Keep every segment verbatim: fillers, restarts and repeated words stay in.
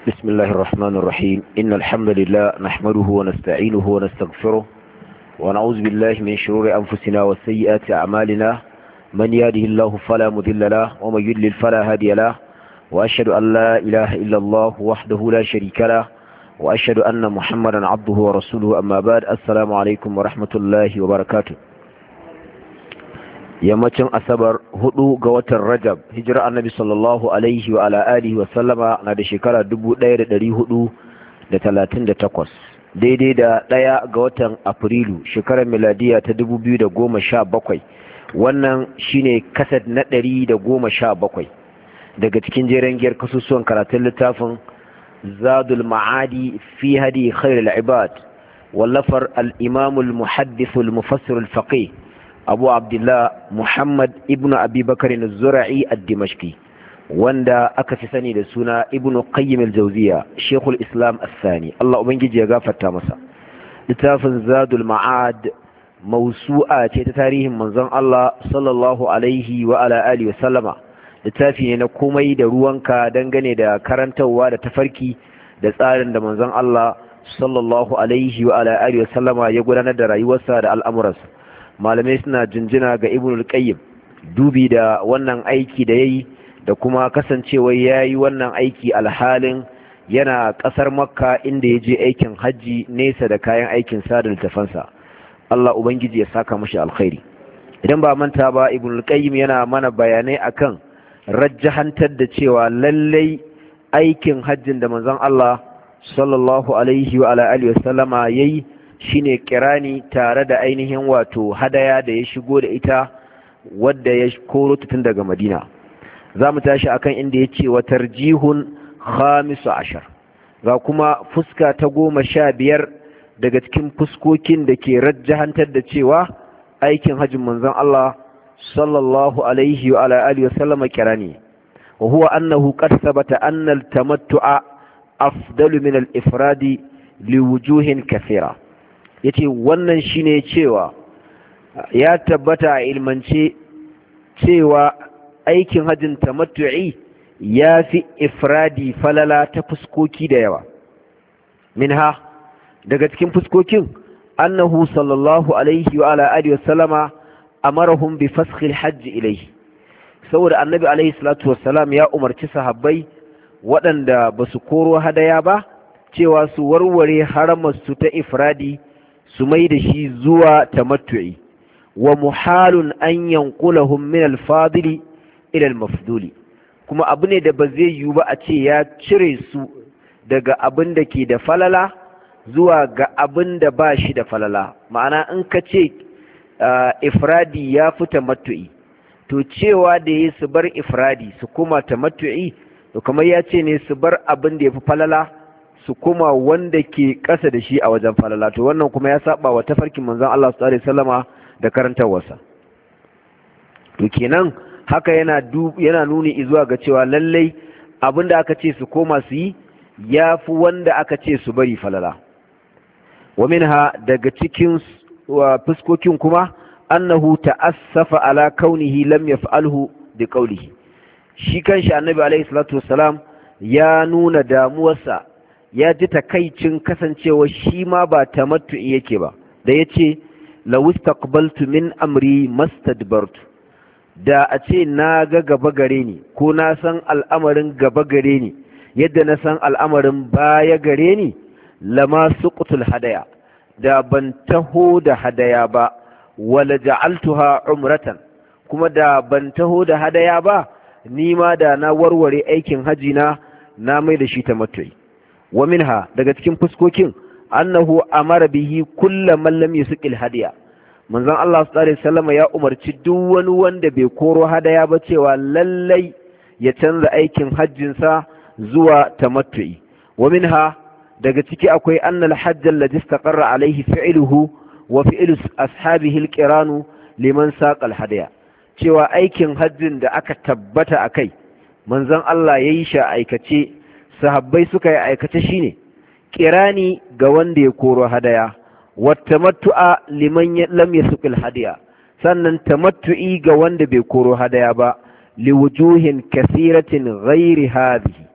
بسم الله الرحمن الرحيم إن الحمد لله نحمده ونستعينه ونستغفره ونعوذ بالله من شرور أنفسنا وسيئات أعمالنا من يهده الله فلا مضل له ومن يضلل فلا هادي له وأشهد أن لا إله إلا الله وحده لا شريك له وأشهد أن محمدا عبده ورسوله أما بعد السلام عليكم ورحمة الله وبركاته. yammacin asabar hudu ga watan rajab hijira annabi sallallahu alaihi wa ala alihi wa sallama na da shekara dubu ɗaya da ɗari hudu da talatin da takwas daidai da ɗaya ga watan afrilu shekarar miladiya ta dubu biyu da goma sha bakwai. Wannan shine kasad na ɗari da goma sha bakwai daga cikin jeren giyar kasusuwan karatun littafin zadul ma'adi fi hadi khairul ibad wallafar al-imamul muhaddithul mufassirul faqih abu abdullah muhammad ibnu abi bakar az-zura'i ad-dimashqi wanda aka fi sani da suna ibnu qayyim al-jawziya shaykhul islam as-sani Allah ubangiji ya gafarta masa. Littafin zadul ma'ad mawsu'a ce ta tarihin manzon Allah sallallahu alaihi wa ala alihi wa sallama. Littafi ne na komai da ruwanka dangane da karantawa da tafarki da tsarin da manzon Allah sallallahu alaihi wa ala alihi wa sallama ya gudanar da rayuwarsa da al'amuransa. Malamai suna jinjina ga Ibn al-Qayyim dubi da wannan aiki da yayi da kuma kasancewa yayi wannan aiki alhalin yana kasar Makka inda yaje aikin haji nesa da kayan aikin sa da littafansa. Allah ubangiji ya saka mashi alkhairi. Idan ba manta ba Ibn al-Qayyim yana mana bayanai akan rajjahantar da cewa lallai aikin hajjin da manzon Allah sallallahu alaihi wa ala alihi wasallama yayi shine kirani tare da ainihin wato hadaya da ya shigo da ita wadda ya koro tun daga Madina. Za mu tashi akan inda ya ce wa tarjihun khamisu ashar, ga kuma fuska ta goma sha biyar daga cikin fuskokin da ke rajjahantar da cewa aikin hajjin manzon Allah sallallahu alaihi wa alihi wa sallama kirani, wa huwa annahu qad thabata anna al-tamattu'a afdalu min al-ifradi liwujuhin kathira. yace wannan shine cewa ya tabbata a ilmance cewa aikin hajjin tamattu'i yafi ifradi falala ta fuskoki da yawa. Minha daga cikin fuskokin annahu sallallahu alaihi wa ala alihi wasallama amarahum bi faskhil hajj ilayhi, saboda annabi alaihi salatu wassalam ya umarci sahabbai waɗanda basu koro hadaya ba cewa su warware haramar su ta ifradi su mai da shi zuwa tamattu'i, wa muhalun an yanqulahum min al-fadili ila al-mafduli, kuma abu ne da ba zai yiwu ba a ce ya cire su daga abin da ke da falala zuwa ga abin da ba shi da falala. Ma'ana in ka ce uh, ifradi ya fi tamattu'i, to cewa da ya su bar ifradi su kuma tamattu'i, to kamar ya ce ne su bar abin da ya fi falala su kuma wanda ke ƙasa da shi a wajen falala. To wannan kuma ya saba wa tafarkin manzon Allah sallallahu alaihi wasallama da karantawarsa. To kenan haka yana yana nuni zuwa ga cewa lallai abinda aka ce su koma su yi yafi wanda aka ce su bari falala. Wa minha daga cikin fuskokin kuma annahu ta'assafa ala kaunihi lam yaf'alhu bi qawlihi, shi kanshi annabi alaihi salatu wassalam ya nuna damuwarsa, ya ji takaicin kasancewa shi ma ba tamattu'i yake ba, da ya ce lawistaqbaltu min amri mastadbartu, da a ce na ga gaba gare ni ko na san al'amarin gaba gare ni yadda na san al'amarin baya gare ni lama suqtul hadaya, da ban taho da hadaya ba, wala ja'altuha umratan, kuma da ban taho da hadaya ba ni ma da na warware aikin haji na na mai da shi tamattu'i. Wa minha daga cikin fuskokin annahu amara bihi kullu man lam yusqil hadiya, manzon Allah sallallahu alaihi wasallam ya umarci duk wani wanda bai koro hadaya ba cewa lallai ya canza aikin hajjin sa zuwa tamattu'i. Wa minha daga ciki akwai annal hajj alladhi istaqarra alaihi fi'luhu wa fi'lu ashabihi alqiranu liman saqal hadaya, cewa aikin hajjin da aka tabbata akai manzon Allah yayi shi aikace, sahabbai suka yi aikace shine kirani ga wanda ya koro hadaya, wa tamattu'a liman lam yasqil hadiya, sannan tamattu'i ga wanda bai koro hadaya ba liwujuhin kathiratin ghairi hadhihi,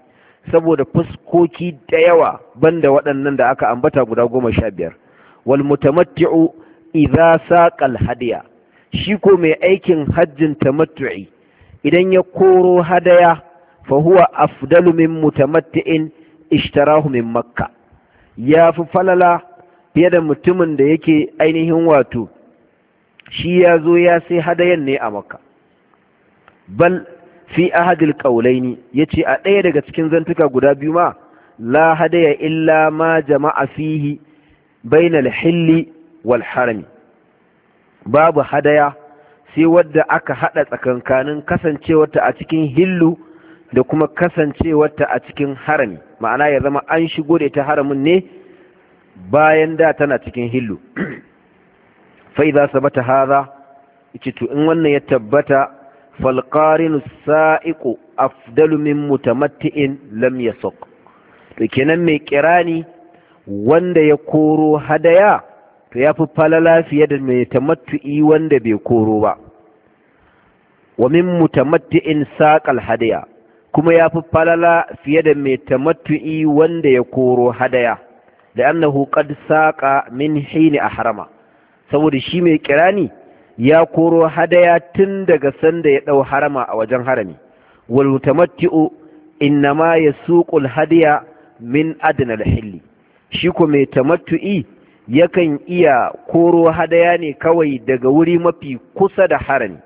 saboda fuskoki da yawa banda waɗannan da aka ambata guda goma sha biyar. Wal mutamatti'u idza saqal hadiya, shi ko mai aikin hajjin tamattu'i idan ya koro hadaya fa huwa afdalu min mutamatti'in ishtarahu min makka, ya fi falala fiye da mutumin da yake ainihin wato shi ya zo ya sai hadayan ne a makka. Bal fi ahadil qawlaini, yace a ɗaya daga cikin zantuka guda biyu ma la hadaya illa ma jama'a fihi bainal hilli wal harami, babu hadaya sai wadda aka hada tsakankanin kasancewarta a cikin hillu da kuma kasancewarta a cikin harami, ma'ana ya zama an shigo da ita haramin ne bayan da tana cikin hillu. fa idza sabata hadha, yace to in wannan ya tabbata fal qarinu sa'iqu afdalu min mutamatti'in lam yasuq, to kenan mai kirani wanda ya koro hadaya to ya fi falala fiye da mai tamattu'i wanda bai koro ba. Wa min mutamatti'in saqal hadaya, kuma ya fi falala fiye da mai tamattu'i wanda ya koro hadaya, da annahu qad saqa min hini ahrama, saboda shi mai kirani ya koro hadaya tun daga sanda ya dau harama a wajen harami. Wal mutamatti'u innama yasuqul hadiya min adna al-hilli, shi ko mai tamattu'i yakan iya koro hadaya ne kawai daga wuri mafi kusa da harami.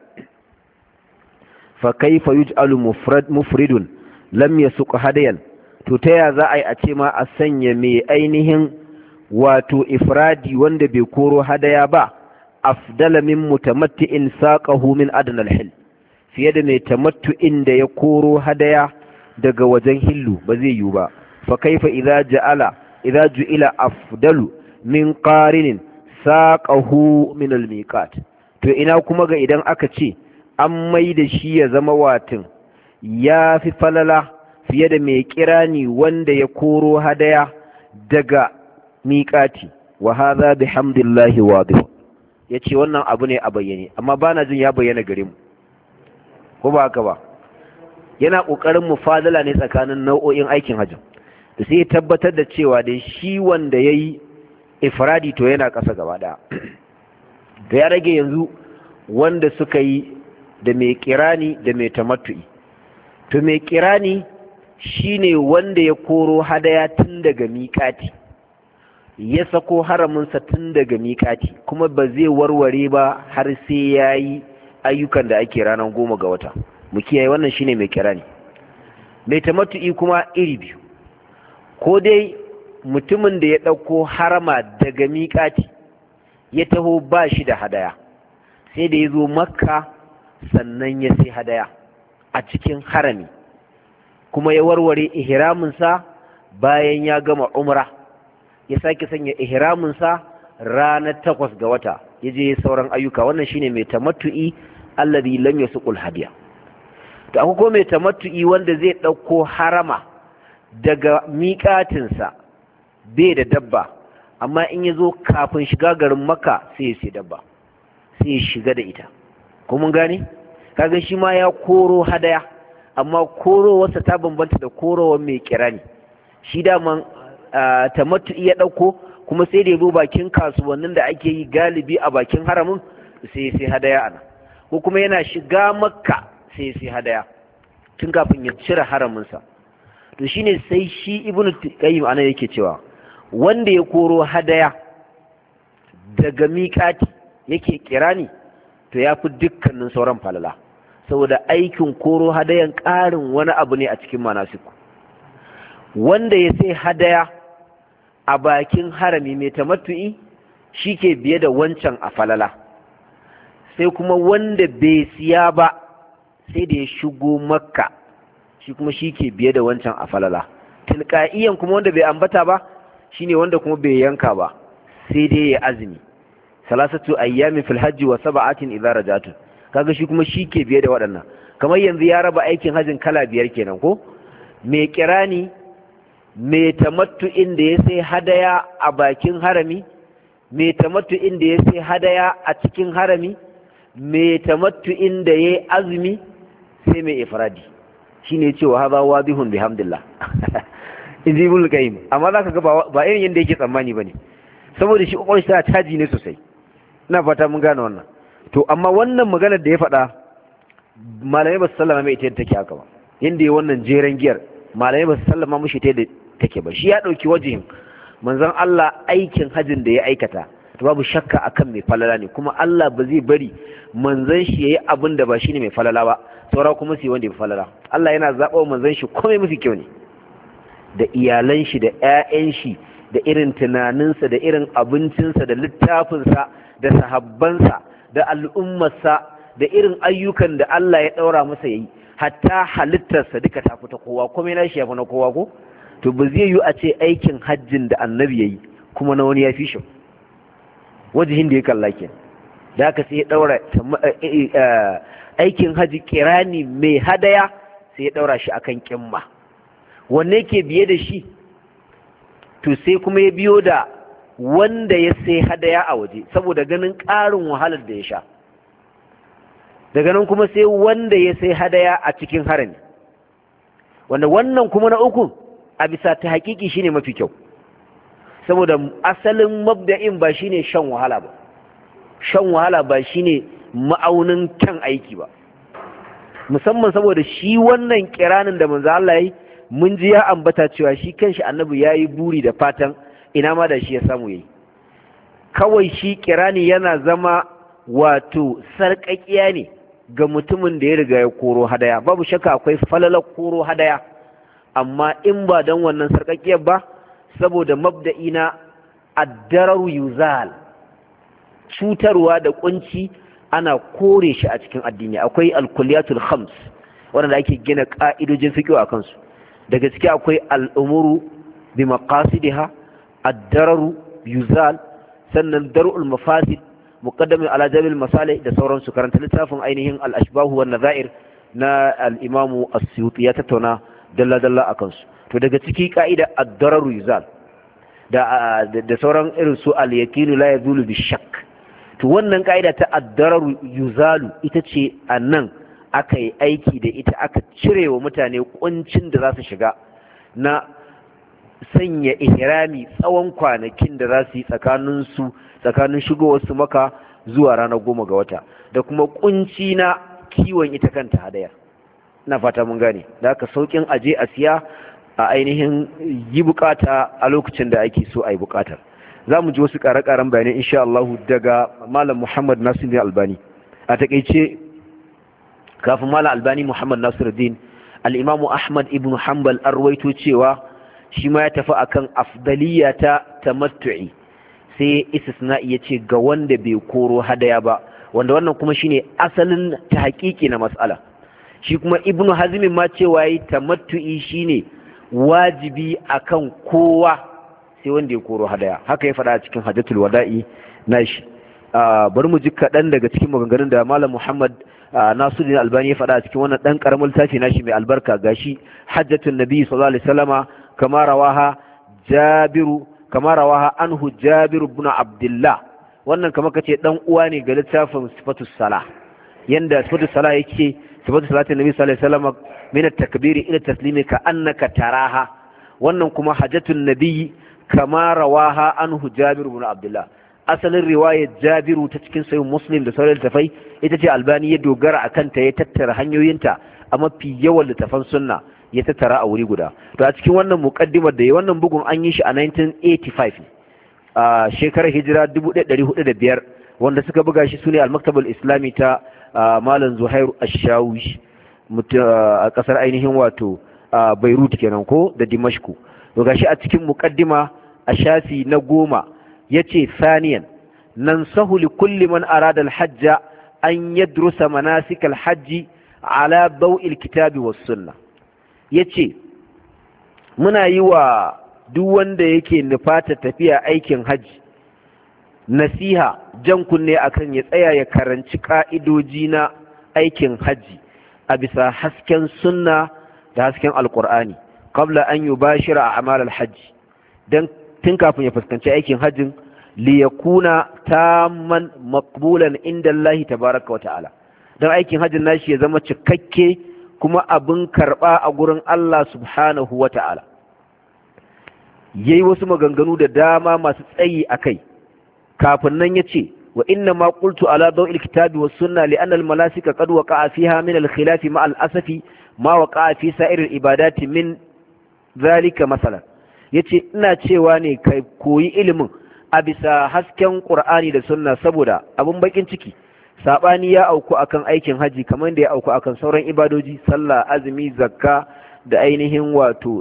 Fa kaifa yuj'alu mufrad mufridun lam yasuq hadayan, to taya za a yi a ce ma a sanya mai ainihin wato ifradi wanda bai koro hadaya ba afdala min mutamatti'in saqahu min adna al-hill, fiye da mai tamattu'in da ya koro hadaya daga wajen hillu, ba zai yiwu ba. Fa kaifa idza ja'ala idza ju'ila afdalu min qarinin saqahu min al-miqat, to ina kuma ga idan aka ce an mai da shi ya zama watin ya fi falala fiye da mai kirani wanda ya koro hadaya daga miƙati. Wa hadha bihamdillahi wadih, yace wannan abu ne a bayyane, amma bana jin ya bayyana gare mu, ko ba haka ba? Yana kokarin mufadala ne tsakanin nau'o'in aikin hajji, da sai tabbatar da cewa da shi wanda yayi ifradi to yana ƙasa gaba ɗaya. Da ya rage yanzu wanda suka yi da mai kirani da mai tamattu'i. To mai kirani shine wanda ya koro hadaya tun daga miƙati, ya sako haraminsa tun daga miƙati, kuma ba zai warware ba har sai ya yi ayyukan da ake ranar goma ga wata. Mu kiyaye wannan shine mai kirani. Mai tamattu'i kuma iri biyu, ko dai mutumin da ya ɗauko harama daga miƙati ya taho ba shi da hadaya, sai da ya zo makka sannan ya sai hadaya a cikin harami, kuma ya warware ihraminsa bayan ya gama umra, ya sake sanya ihraminsa ranar takwas ga wata, ya je sauran ayyuka. Wannan shine mai tamattu'i alladhi lam yasuqul hadiya. To akwai kuma mai tamattu'i wanda zai ɗauko harama daga miƙatinsa bai da dabba, amma in ya zo kafin shiga garin makka sai ya sai dabba, sai ya shiga da ita. Ko mun gane? Kaga shi ma ya koro hadaya, amma korowarsa ta bambanta da korowar mai kirani. Shi daman tamattu'i ya ɗauko, kuma sai da ya zo bakin kasuwannin da ake yi galibi a bakin haramin sai sai hadaya ana, ko kuma yana shiga makka sai sai hadaya tun kafin ya cire haraminsa. To shine sai shi ibnu qayyim ana yake cewa wanda ya koro hadaya daga miƙati yake kirani to ya fi dukkanin sauran falala, saboda aikin koro hadayan ƙarin wani abu ne a cikin manasiku. Wanda ya sai hadaya a bakin harami mai tamattu'i shi ke biye da wancan a falala, sai kuma wanda bai siya ba sai da ya shigo makka shi kuma shi ke biye da wancan a falala. Tilka'iyan kuma wanda bai ambata ba shine wanda kuma bai yanka ba sai dai ya azumi salasatu ayyamin fil hajji wa sab'atin idza rajatu, kaga shi kuma shi ke biye da waɗannan. Kamar yanzu ya raba aikin hajjin kala biyar kenan ko? Mai kirani, mai tamattu'in da ya sai hadaya a bakin harami, mai tamattu'in da ya sai hadaya a cikin harami, mai tamattu'in da ya azumi, sai mai ifradi. Shine cewa hadha wadihun bihamdillah. in ji ibn qayyim amma zaka ga ba irin yanda yake tsammani bane saboda shi kokarin shi ta caji ne sosai ina fata mun gane wannan to amma wannan maganar da ya faɗa malamai ba su sallama mai ita take haka ba yanda ya wannan jeren giyar malamai ba su sallama mushi ta take ba shi ya dauki wajihin manzon Allah aikin hajjin da ya aikata to babu shakka akan mai falala ne kuma Allah ba zai bari manzon shi yayi abin da ba shine mai falala ba saura kuma sai wanda ya falala Allah yana zaba manzon shi komai mafi kyau ne da iyalan shi da ƴaƴan shi da irin tunaninsa da irin abincinsa da littafinsa da sahabbansa da al'ummarsa da irin ayyukan da Allah ya daura masa yayi hatta halittarsa duka ta fita kowa komai na shi ya fi na kowa ko to ba zai yi a ce aikin hajjin da annabi yayi kuma na wani ya fi shi wajihin da ya kalla ke da aka sai ya daura aikin haji kirani mai hadaya sai ya daura shi akan kimma wanne ke biye da shi to sai kuma ya biyo da wanda ya sai hadaya a waje saboda ganin ƙarin wahalar da ya sha daga nan kuma sai wanda ya sai hadaya a cikin harami wanda wannan kuma na uku a bisa ta hakiki shine mafi kyau saboda asalin mabda'in ba shine shan wahala ba shan wahala ba shine ma'aunin kyan aiki ba musamman saboda shi wannan kiranin da manzo Allah yayi mun ji ya ambata cewa shi kanshi annabi yayi buri da fatan ina ma da shi ya samu yayi kawai shi kirani yana zama wato sarƙaƙiya ne ga mutumin da ya riga ya koro hadaya babu shakka akwai falalar koro hadaya amma in ba don wannan sarƙaƙiyar ba saboda mabda'i na addararu yuzal cutarwa da kunci ana kore shi a cikin addini akwai alkuliyatul khams wanda ake gina ka'idojin fiqh a kansu daga ciki akwai al'umuru bi maqasidiha addararu yuzal sannan dar'ul mafasid muqaddam ala jabil masalih da sauransu karanta littafin ainihin al-ashbah wan nazair na al-imam as-suyuti ya tattauna dalla dalla akan su to daga ciki ka'ida ad-dararu yuzal da da sauran irin su al-yaqinu la yazulu bi-shakk to wannan ka'ida ta ad-dararu yuzalu ita ce anan aka yi aiki da ita aka cire wa mutane kuncin da za su shiga na sanya ihrami tsawon kwanakin da za su yi tsakanin su tsakanin shigowar su maka zuwa ranar goma ga wata da kuma kunci na kiwon ita kanta hadaya ina fata mun gane da aka saukin aje a siya a ainihin yi bukata a lokacin da ake so a yi bukatar za mu ji wasu ƙare-ƙaren bayanai insha Allah daga Malam Muhammad Nasiruddin Albani a takeice kafin Malam Albani Muhammad Nasiruddin al-Imam Ahmad ibn Hanbal arwaito cewa shi ma ya tafi akan afdaliya ta tamattu'i sai istisna'i yace ga wanda bai koro hadaya ba wanda wannan kuma shine asalin ta haƙiƙi na mas'ala shi kuma Ibn Hazm ma cewa yi tamattu'i shine wajibi akan kowa sai wanda ya koro hadaya haka ya faɗa cikin Hajjatul Wada'i nashi bari mu ji kaɗan daga cikin maganganun da Malam Muhammad Nasiruddin Albani ya faɗa cikin wannan ɗan ƙaramin littafi nashi mai albarka gashi Hajjatun Nabi sallallahu alaihi wasallama kama rawaha Jabiru kama rawaha anhu Jabir ibn Abdullah wannan kamar kace dan uwa ne ga littafin Sifatus Salah yanda Sifatus Salah yake Sifatus Salatin Nabi sallallahu alaihi wasallama min at-takbiri ila taslimi ka annaka taraha wannan kuma Hajjatun Nabi kama rawaha anhu Jabir ibn Abdullah asalin riwayar Jabiru ta cikin sahih Muslim da sauran littafai ita ce Albani ya dogara akan ta ya tattara hanyoyinta a mafi yawan littafan sunna ya tattara a wuri guda to a cikin wannan muqaddimar da wannan bugun an yi shi a nineteen eighty-five a shekarar hijira dubu ɗaya da ɗari hudu da biyar wanda suka buga shi sune al-Maktabul Islami ta Malam Zuhair Ash-Shawish a kasar ainihin wato Beirut kenan ko da Dimashku to gashi a cikin muqaddima a shafi na goma yace saniyan nansahu li kulli man arada al-hajj an yadrusa manasik al-hajj ala daw'il kitabi was sunnah yace muna yi wa duk wanda yake nufata tafiya aikin haji nasiha jan kunne akan ya tsaya ya karanci ka'idoji na aikin haji a bisa hasken sunna da hasken alqur'ani qabla an yubashira a'mal al-hajj dan tun kafin ya fuskanci aikin hajjin li yakuna tamman maqbulan inda Allah tabaaraka wa ta'ala dan aikin hajjin nashi ya zama cikakke kuma abin karɓa a gurin Allah subhanahu wa ta'ala. Yayi wasu maganganu da dama masu tsayi a kai, kafin nan ya ce, wa inna ma qultu ala daw'il kitabi was sunna li anna al malasika qad waqa'a fiha min al khilaf ma al asafi ma waqa'a fi sa'ir al ibadati min zalika masalan. Yace ina cewa ne kai koyi ilimin a bisa hasken Qur'ani da sunna, saboda abun bakin ciki sabani ya auku akan aikin haji kamar da ya auku akan sauran ibadoji, sallah, azumi, zakka da ainihin wato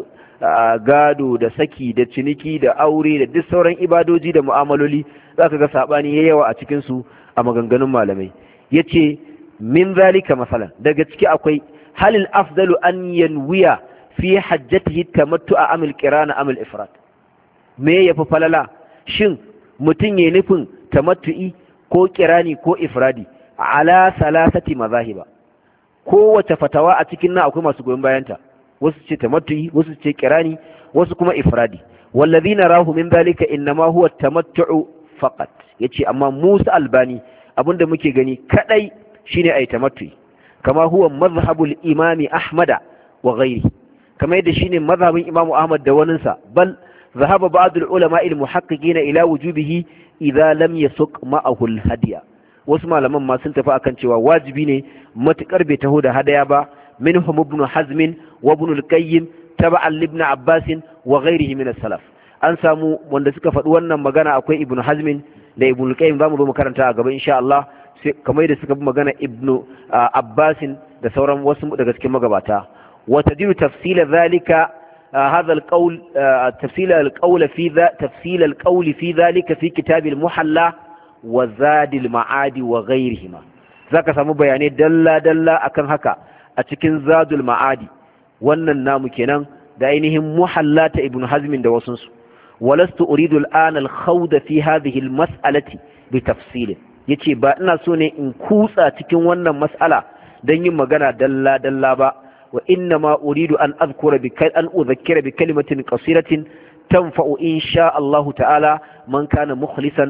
gado da saki da ciniki da aure da duk sauran ibadoji da mu'amaloli, zaka ga sabani yayi yawa a cikin su a maganganun malamai. Yace min zalika masalan, daga ciki akwai halil afdalu an yanwiya fi hajjatihi tamattu'a amil qirana amil ifrad. Me yafi falala, shin mutum yayin nufin tamattu'i ko kirani ko ifradi? Ala salasati mazahiba, kowace fatawa a cikin nan akwai masu goyon bayanta, wasu ce tamattu'i, wasu ce kirani, wasu kuma ifradi. wallazina rahu min zalika innama huwa tamattu'u faqat. Yace amma Musa Albani abinda muke gani kadai shine ai tamattu'i, kama huwa mazhabul imami Ahmada wa ghairi, kama yadda shine mazhabin Imam Ahmad da waninsa. Bal ذهب بعض العلماء المحققين إلى وجوبه إذا لم يسق معه الهدي. wasu malaman ma sun tafi akan cewa wajibi ne matukar bai taho da hadaya ba. minhum ibn hazm wa ibn al-qayyim tab'an li ibn abbas wa ghayrihi min as-salaf. an samu wanda suka faɗi wannan magana akwai ibn hazm da ibn al-qayyim, zamu zo mu karanta a gaba insha Allah, sai kamar da suka bi magana ibn abbas da sauran wasu daga cikin magabata. wa tadiru tafsila zalika هذا القول تفصيل القول في ذا تفصيل القول في ذلك في كتاب المحلى وزاد المعاد وغيرهما. zaka samu bayanai dalla dalla akan haka a cikin zadul ma'adi, wannan namu kenan, da ainihin muhalla ta ibn hazm da wasun su. walastu uridu al'an al-khawd fi hadhihi al-mas'alati bi tafsil. yace ba ina so ne in kutsa cikin wannan mas'ala dan yin magana dalla dalla ba. وإنما أريد أن أذكر بك أن أذكر بكلمة قصيرة تنفع إن شاء الله تعالى من كان مخلصا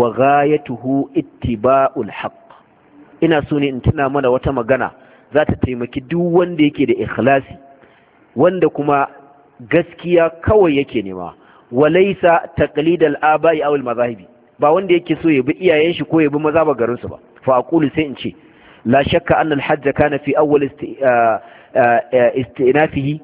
وغايته اتباع الحق. ina so ne in tuna mana wata magana za ta taimaki duk wanda yake da ikhlasi, wanda kuma gaskiya kawai yake nema, walaysa taqlid al-aba'i aw al-mazahibi, ba wanda yake so ya bi iyayen shi ko ya bi mazhabar garin su ba. fa aqulu sai in ce la shakka anna al-hajj kana fi awwal استئنافه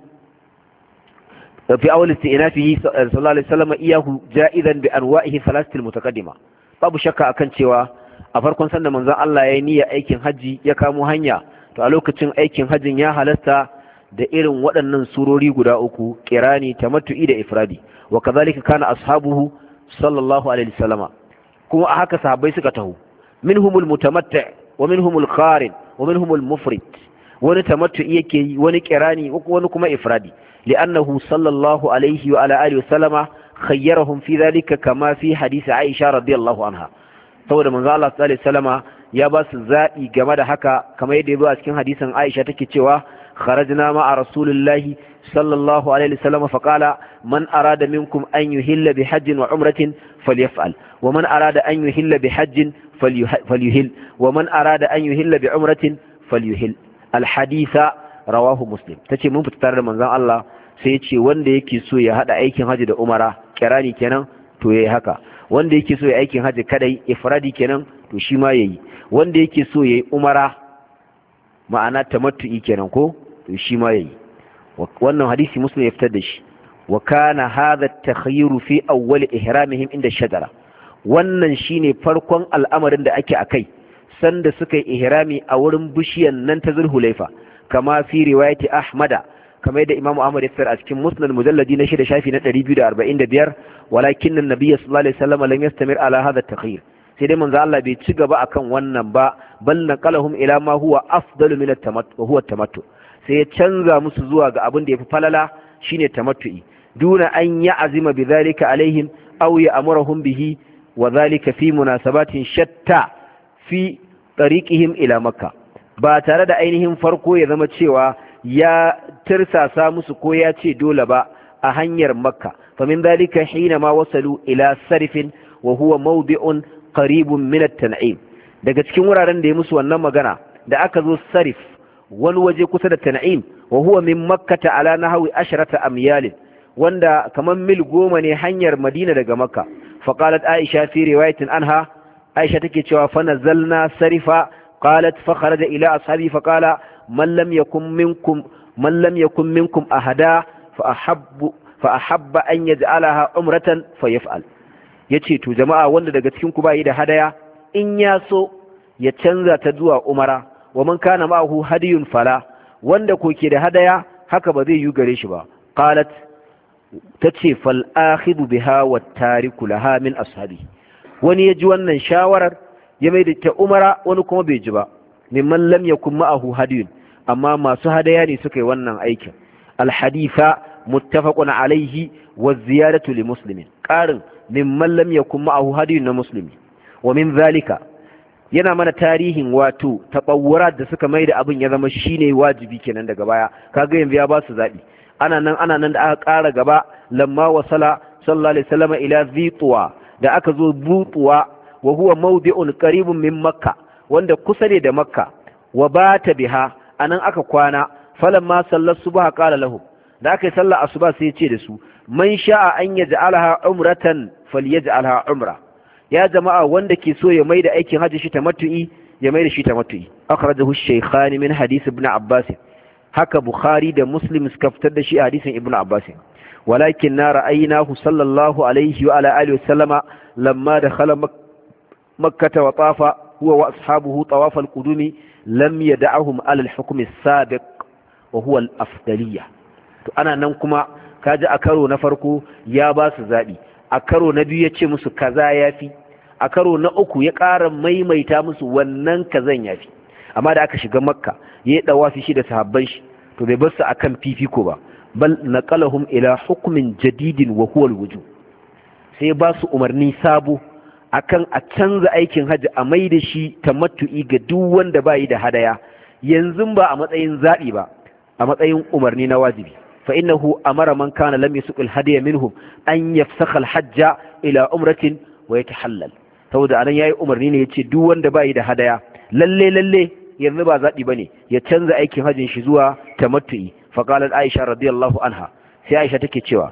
في أول استئنافه صلى الله عليه وسلم إياه جائزا بأنواعه ثلاثة المتقدمة. babu shakka akan cewa a farkon sanda manzon Allah ya niyya aikin haji ya kamo hanya, to a lokacin aikin hajjin ya halasta da irin waɗannan surori guda uku, qirani, tamattu'i da ifradi. wa kadhalika kana ashabuhu sallallahu alaihi wasallam, kuma a haka sahabbai suka taho. minhumul mutamatti' wa minhumul qarin wa minhumul mufrid. wani tamattu'i yake yi, wani kirani, wani kuma ifradi. li'annahu sallallahu alaihi wa ala alihi wasallama khayyarahum fi dhalika kama fi hadisi Aisha radiyallahu anha. saboda manzo Allah sallallahu alaihi wasallama ya ba su zabi game da haka, kamar yadda yazo a cikin hadisin Aisha take cewa kharajna ma'a rasulillahi sallallahu alaihi wasallama faqala man arada minkum an yuhilla bi hajjin wa umratin falyaf'al wa man arada an yuhilla bi hajjin falyuhil wa man arada an yuhilla bi umratin falyuhil. alhadisa rawahu muslim. tace mun fita tare da manzon Allah, sai ya ce wanda yake so ya hada aikin haji da umara, kirani kenan, to yayi haka. wanda yake so ya aikin haji kadai, ifradi kenan, to shi ma yayi. wanda yake so yayi umara, ma'ana tamattu'i kenan ko, to shi ma yayi. wannan hadisi muslim ya fitar da shi. wa kana hadha at-takhayyur fi awwal ihramihim inda shajara. wannan shine farkon al'amarin da ake akai sanda suka yi ihrami a wurin bishiyan nan ta Zulhulaifa, kama fi riwayati Ahmada, kama yadda Imam Ahmad ya fitar a cikin Musnad mujalladi na shida shafi na ɗari biyu da arba'in da biyar. walakin an-nabiy sallallahu alaihi wasallam lam yastamir ala hadha at-takhyir. sai dai manzo Allah bai ci gaba akan wannan ba, bal naqalahum ila ma huwa afdalu min at-tamattu huwa at-tamattu. sai ya canza musu zuwa ga abin da yafi falala, shine tamattu'i, duna an ya'zima bidhalika alaihim aw ya'muruhum bihi, wa dhalika fi munasabatin shatta fi tariqihim ila makka. ba tare da ainihin farko ya zama cewa ya tirsasa musu ko ya ce dole ba a hanyar makka. famin dhalika hina ma wasalu ila sarifin wa huwa mawdi'un qaribun min at-tan'im. daga cikin wuraren da ya musu wannan magana, da aka zo sarif, wani waje kusa da Tan'im wa huwa min Makkah ala nahwi asharata amyal wanda kaman mil goma ne hanyar Madina daga Makka fa qalat Aisha fi riwayatin anha Aisha take cewa fa nazalna sarifa qalat fa kharaja ila ashabi fa qala man lam yakun minkum man lam yakun minkum ahada fa ahabbu fa ahabba an yaj'alaha umratan fayaf'al yace to jama'a wanda daga cikin ku bai da hadaya in ya so ya canza ta zuwa umara wa man kana ma'ahu hadiyun fala wanda ko ke da hadaya haka ba zai yi gare shi ba qalat tace fal akhidu biha wat tariku laha min ashabi wani ya ji wannan shawarar ya mai da ta umara wani kuma bai ji ba mimman lam yakun ma'ahu hadiyun amma masu hadaya ne suka yi wannan aikin alhadifa muttafaqun alaihi wa ziyadatu li muslimin qarin mimman lam yakun ma'ahu hadiyun na muslimi wa min zalika yana mana tarihin wato tabawurat da suka mai da abin ya zama shine wajibi kenan daga baya kaga yanzu ya ba su zabi ana nan ana nan da aka ƙara gaba lamma wasala sallallahu alaihi wasallam ila zituwa da aka zo butuwa wa huwa mawdi'un qaribun min makka wanda kusa ne da makka wa bata biha anan aka kwana falamma sallar subha qala lahum da aka yi sallar asuba sai ya ce da su man sha'a an yaj'alaha umratan falyaj'alha umra ya jama'a wanda ke so ya maida aikin hajji shi tamattu'i ya maida shi tamattu'i akhrajahu ash-shaykhan min hadith ibn abbas haka bukhari da muslim suka fitar da shi a hadisin ibn abbas walakin na ra'aynahu sallallahu alaihi wa ala alihi wa sallama lamma dakhala makkah wa tafa huwa wa ashabuhu tawaf al-qudumi lam yad'ahum ala al-hukm as-sabiq wa huwa al-afdaliyya to ana nan kuma kaji a karo na farko ya ba su zabi a karo na biyu ya ce musu kaza yafi a karo na uku ya ƙara maimaita musu wannan kazan yafi amma da aka shiga makka ya dawafi shi da sahabban shi to bai bar su akan fifiko ba bal naqalahum ila hukmin jadidin wa huwa al-wujub sai ba su umarni sabo akan a canza aikin haji a mai da shi tamattu'i ga duk wanda bai da hadaya yanzu ba a matsayin zabi ba a matsayin umarni na wajibi fa innahu amara man kana lam yasuq al-hadiya minhum an yafsakha al-hajja ila umratin wa yatahallal saboda anan yayi umarni ne yace duk wanda bai da hadaya lalle lalle yanzu ba zabi bane ya canza aikin hajjin shi zuwa tamattu'i fa qalat aisha radiyallahu anha sai aisha take cewa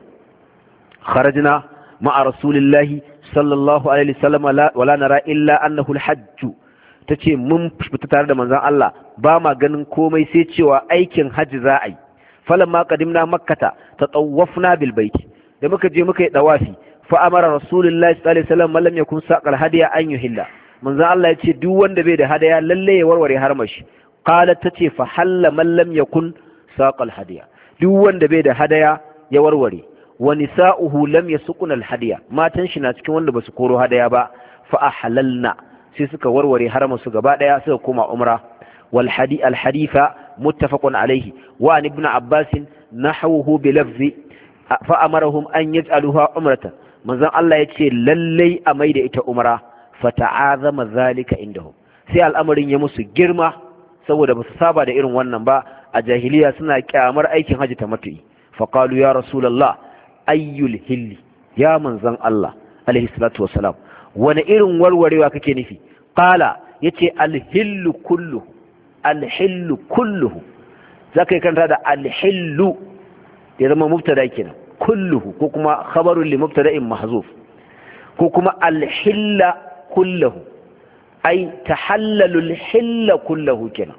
kharajna ma'a rasulillahi sallallahu alaihi wasallam wala nara illa annahu al-hajj tace mun fita tare da manzon Allah ba ma ganin komai sai cewa aikin hajji za a yi falamma qadimna makkata tatawafna bil bait da muka je muka yi dawafi fa amara rasulullahi sallallahu alaihi wasallam man lam yakun saqal hadiya an yuhilla manzon Allah ya ce duk wanda bai da hadaya lalle ya warware harmashi qalat tace fa halla man lam yakun saqal hadiya duk wanda bai da hadaya ya warware wa nisa'uhu lam yasquna al hadiya matan shi na cikin wanda basu koro hadaya ba fa ahlalna sai suka warware harmasu gaba daya suka koma umra wal hadi al hadifa muttafaqun alayhi wa an ibn abbas nahwuhu bi lafzi fa amarahum an yaj'aluha umratan manzon Allah yace lalle a maida ita umra fata'azama zalika indahum sai al'amarin ya musu girma saboda basu saba da irin wannan ba a jahiliya suna kyamar aikin haji tamattu'i fa qalu ya rasulullah ayyul hilli ya manzon Allah alaihi salatu wassalam wani irin warwarewa kake nufi qala yace al-hillu kulluhu al-hillu kulluhu zakai kanta da al-hillu ya zama mubtada kenan kulluhu ko kuma khabarun li mubtada'in mahzuf ko kuma al-hilla kulluhu ay tahallalu al-hilla kulluhu kenan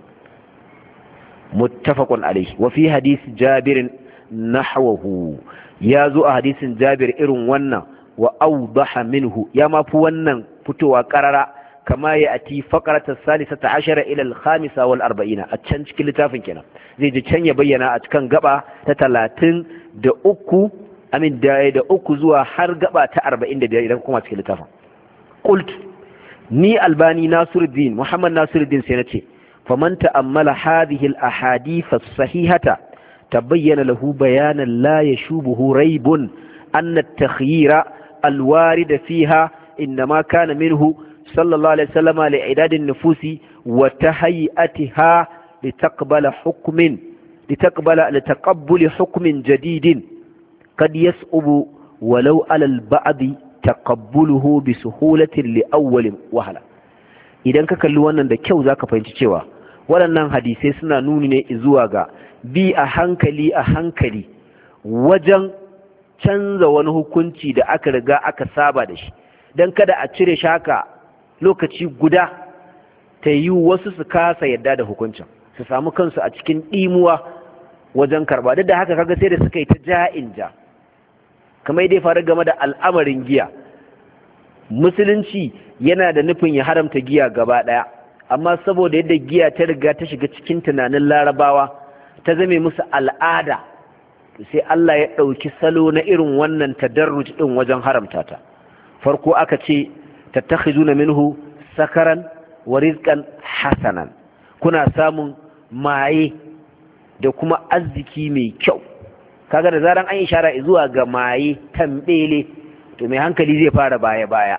muttafaqun alayhi wa fi hadith jabir nahwahu ya zo a hadisin jabir irin wannan wa awdaha minhu ya ma fi wannan fitowa qarara kama ya ati faqratus salisata ashara ila al-khamisa wal arba'ina a can cikin littafin kenan zai ji can ya bayyana a cikin gaba ta talatin da uku amin da da uku zuwa har gaba ta arba'in da biyar idan kuma cikin littafin qult ni albani nasiruddin muhammad nasiruddin sai nace faman ta'ammala hadhihi al-ahadith as-sahihata tabayyana lahu bayanan la yashubuhu raibun anna at-takhyira al-warid fiha inma kana minhu صلى الله عليه وسلم لإعداد النفوس وتهيئتها لتقبل حكم لتقبل لتقبل حكم جديد قد يصعب ولو على البعض تقبله بسهولة لأول وهلة idan ka kalli wannan da kyau zaka fahimci cewa waɗannan hadisai suna nuni ne zuwa ga bi a hankali a hankali wajen canza wani hukunci da aka riga aka saba da shi, don kada a cire shaka lokaci guda ta yi wasu su kasa yadda da hukuncin, su samu kansu a cikin ɗimuwa wajen karba. Duk da haka kaga sai da suka yi ta ja'in ja, kamar dai faru game da al'amarin giya. Musulunci yana da nufin ya haramta giya gaba ɗaya, amma saboda yadda giya ta riga ta shiga cikin tunanin larabawa ta zame musu al'ada, sai Allah ya ɗauki salo na irin wannan tadarruj ɗin wajen haramta ta. Farko aka ce tattakhizuna minhu sakaran wa rizqan hasanan, kuna samun maye da kuma arziki mai kyau. Kaga da zaran an ishara zuwa ga maye tambele, to mai hankali zai fara baya baya.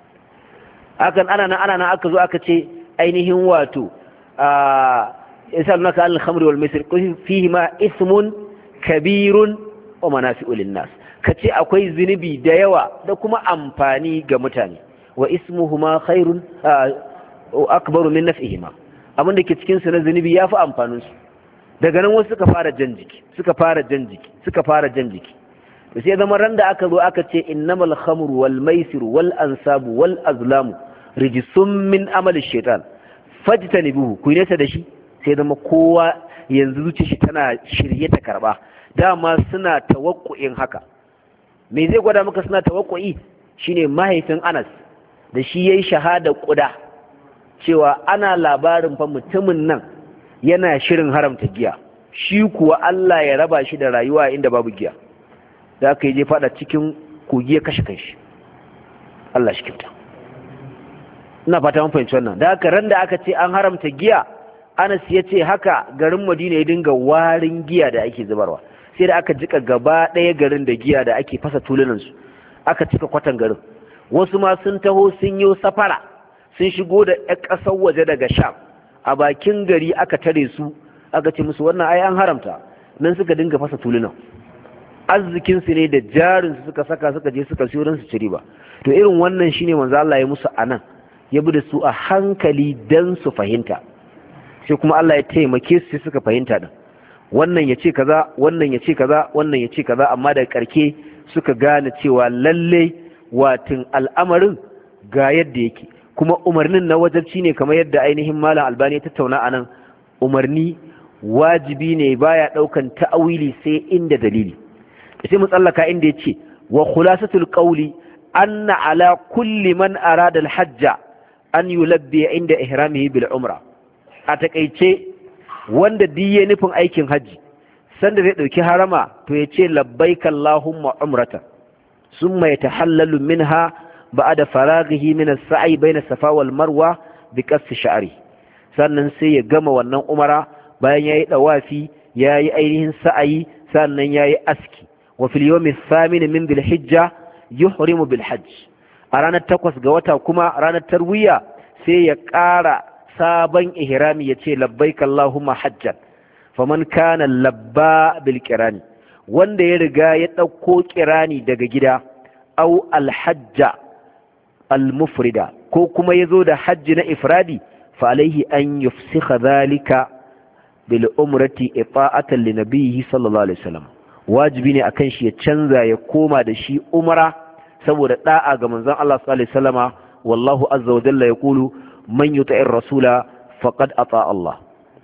Hakan ana nan ana nan aka zo aka ce ainihin wato a yasalunaka al-khamri wal maisir fihi ma ismun kabirun wa manafi'u lin-nas, kace akwai zinubi da yawa da kuma amfani ga mutane. Wa ismuhuma khairun akbaru min naf'ihima, abin da ke cikin su na zinubi yafi amfanin su. Daga nan wasu suka fara jan jiki suka fara jan jiki suka fara jan jiki to sai zama ran da aka zo aka ce innamal khamru wal maisir wal ansabu wal azlamu rijsum min amali shaitan fajtanibuhu, ku nesa da shi. Sai zama kowa yanzu zuciyar shi tana shirye ta karba. Dama suna tawakkuin haka. Me zai gwada maka suna tawakkui? Shine mahaifin Anas da shi yayi shahada kuda, cewa ana labarin fa mutumin nan yana shirin haramta giya, shi kuwa Allah ya raba shi da rayuwa inda babu giya. Da aka yi je fada cikin kogi ya kashe kanshi. Allah shi kyauta. Ina fata mun fahimci wannan. Da aka ran da aka ce an haramta giya, Anas ya ce haka garin Madina ya dinga warin giya da ake zubarwa. Sai da aka jika gaba ɗaya garin da giya da ake fasa tulunansu, aka cika kwatan garin. Wasu ma sun taho sun yi safara, sun shigo da ƴan ƙasar waje daga Sham. A bakin gari aka tare su, aka ce musu wannan ai an haramta. Nan suka dinga fasa tulunan. Arzikinsu ne da jarinsu suka saka suka je suka siyo don su ci riba. To irin wannan shine manzo Allah ya musu anan, ya bi da su a hankali dan su fahimta. Sai kuma Allah ya taimake su sai suka fahimta din. Wannan ya ce kaza, wannan ya ce kaza, wannan ya ce kaza, amma da karke suka gane cewa lalle watin al'amarin ga yadda yake. Kuma umarnin na wajibci ne, kamar yadda ainihin Malam Albani ya tattauna anan. Umarni wajibi ne, baya daukan ta'awili sai inda dalili. Sai mu tsallaka inda yace wa khulasatul qawli anna ala kulli man arada al-hajja an yulabbi inda ihramihi bil umra. A takeice wanda diye nufin aikin haji sanda zai dauki harama to yace labbaik allahumma umratan summa yatahallalu minha ba'da faraghihi min as-sa'i bayna safa wal marwa bi qas sha'ri. Sannan sai ya gama wannan umara bayan yayi dawafi yayi ainihin sa'ayi, sannan yayi aski. Wa fil yawmi thamin min dhil hijja yuhrimu bil hajj. A ranar takwas ga wata kuma ranar tarwiya sai ya ƙara sabon ihrami yace labbaik allahumma hajjan. Faman kana labba bil qirani, wanda ya riga ya dauko qirani daga gida, au al hajja al mufrida, ko kuma yazo da hajji na ifradi, fa alaihi an yufsikha dhalika bil umrati ita'atan li nabiyhi sallallahu alaihi wasallam. Wajibi ne akan shi ya canza ya koma da shi umra saboda da'a ga manzon Allah sallallahu alaihi wasallama. Wallahu azza wa jalla yaqulu man yuti'ir rasula faqad ata Allah.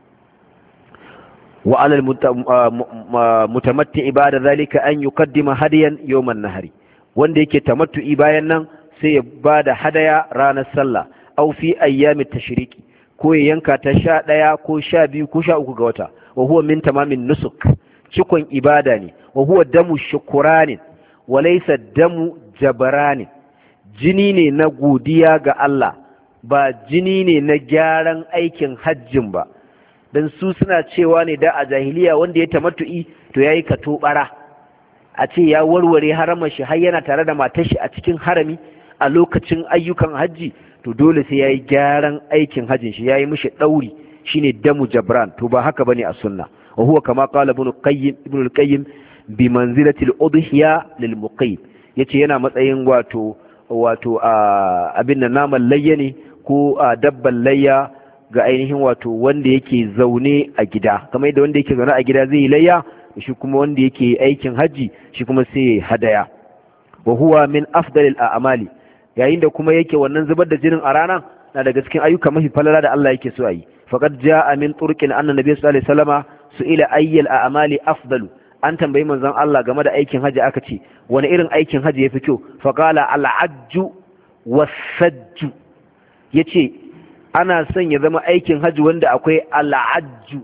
Wa 'ala al-mutamatti ba'da dhalika an yuqaddima hadiyan yawm an-nahri. Wanda yake tamattu'i bayan nan sai ya bada hadaya ranar sallah, aw fi ayyamit tashriqi, ko ya yanka ta sha ɗaya ko sha biyu ko sha uku ga wata. Wa huwa min tamamin nusuk, cikon ibada ne. Wa huwa damu shukuranin wa laysa damu jabaranin, jini ne na godiya ga Allah, ba jini ne na gyaran aikin hajjin ba. Dan su suna cewa ne da a jahiliya wanda ya tamattu'i to yayi katobara, a ce ya warware haramar shi har yana tare da matar shi a cikin harami a lokacin ayyukan hajji, to dole sai yayi gyaran aikin hajjin shi, yayi mishi dauri, shine damu jabran. To ba haka bane a sunna. wa huwa kama qala ibn qayyim ibn al-qayyim bi manzilati al-udhiya lil muqim, yace yana matsayin wato wato abin nan naman layya ne ko dabban layya ga ainihin wato wanda yake zaune a gida, kamar yadda wanda yake zaune a gida zai yi layya, shi kuma wanda yake aikin haji shi kuma sai ya hadaya. wa huwa min afdalil a'mali, yayin da kuma yake wannan zubar da jinin a rana na daga cikin ayyuka mafi falala da Allah yake so a yi. faqad jaa min turqin anna nabiy sallallahu alaihi wasallama su'ila ayyal a'mali afdalu, an tambayi manzon Allah game da aikin haji aka ce wani irin aikin haji yafi kyau, faqala al-ajju was-sajju, yace ana son ya zama aikin haji wanda akwai al-ajju,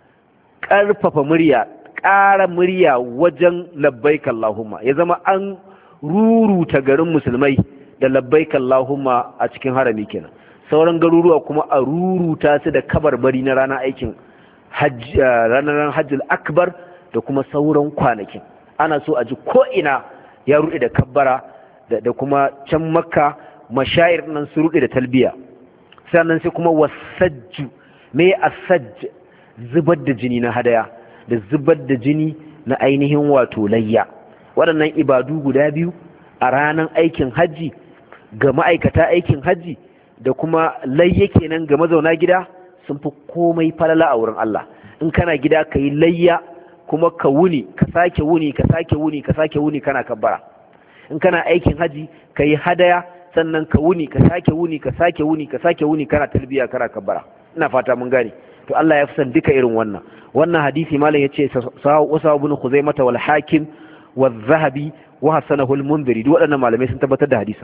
karfafa murya, ƙara murya wajen labbaik Allahumma, ya zama an ruruta garin musulmai da labbaik Allahumma a cikin harami kenan. Sauran garuruwa kuma a ruruta su da kabarbari na ranar aikin hajji, ranar hajjul akbar da kuma sauran kwanakin. Ana so a ji ko ina ya rude da kabbara da kuma can makka mashayir nan su rude da talbiya. Sannan sai kuma wasajju, me asajj, zubar da jini na hadaya da zubar da jini na ainihin wato layya. Waɗannan ibadu guda biyu a ranar aikin hajji ga ma'aikata aikin hajji da kuma layya kenan ga mazauna gida sun fi komai falala a wurin Allah. In kana gida ka yi layya kuma ka wuni ka sake wuni ka sake wuni ka sake wuni kana kabbara. In kana aikin hajji ka yi hadaya sannan ka wuni ka sake wuni ka sake wuni ka sake wuni kana talbiya kana kabbara. Ina fata mun gane. To Allah ya fi san duka irin wannan. Wannan hadisi malam yace sahahu ibn Khuzaimah wal Hakim wal Zahabi wa hasanahu al Mundhiri, duk waɗannan malamai sun tabbatar da hadisin.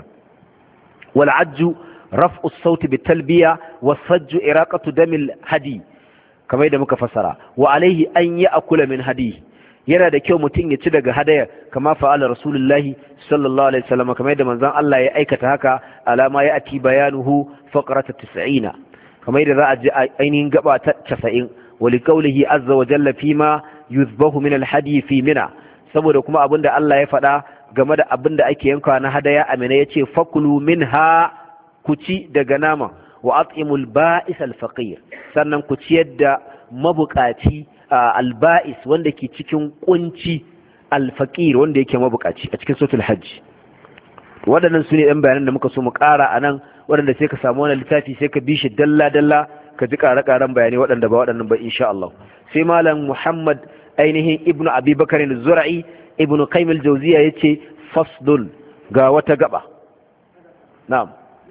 wal ajju raf'u as-sawt bit talbiya was sajju iraqatu damil hadi, kamar da muka fassara. Wa alaihi an ya'kula min hadi, yana da kyau mutum ya ci daga hadaya kama fa'ala rasulullahi sallallahu alaihi wasallam, kamar da manzon Allah ya aikata haka, alama ya ati bayanuhu faqrat tis'ina, kamar da za a ji ainihin gaba ta casa'in. wa liqaulihi azza wa jalla fima yuzbahu min al-hadi fi mina, saboda kuma abinda Allah ya faɗa game da abinda ake yankawa na hadaya a Mina, yace fakulu minha, ku ci daga nama, wa at'imul ba'is al-faqir, sannan ku ciyar da mabukaci al-ba'is wanda ke cikin kunci, al-faqir wanda yake mabukaci, a cikin suratul hajj. Waɗannan su ne ɗan bayanan da muka so mu ƙara a nan, waɗanda sai ka samu wani littafi sai ka bi shi dalla-dalla ka ji ƙare-ƙaren bayanai waɗanda ba waɗannan ba insha Allah. Sai malam Muhammad ainihin ibnu Abi Bakar az-Zura'i ibnu Qayyim al-Jawziyya yace fasdun, ga wata gaba. Na'am.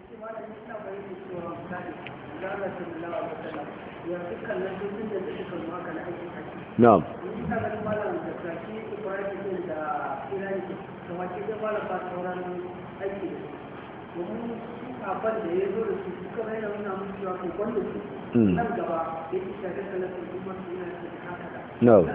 Na'am. No.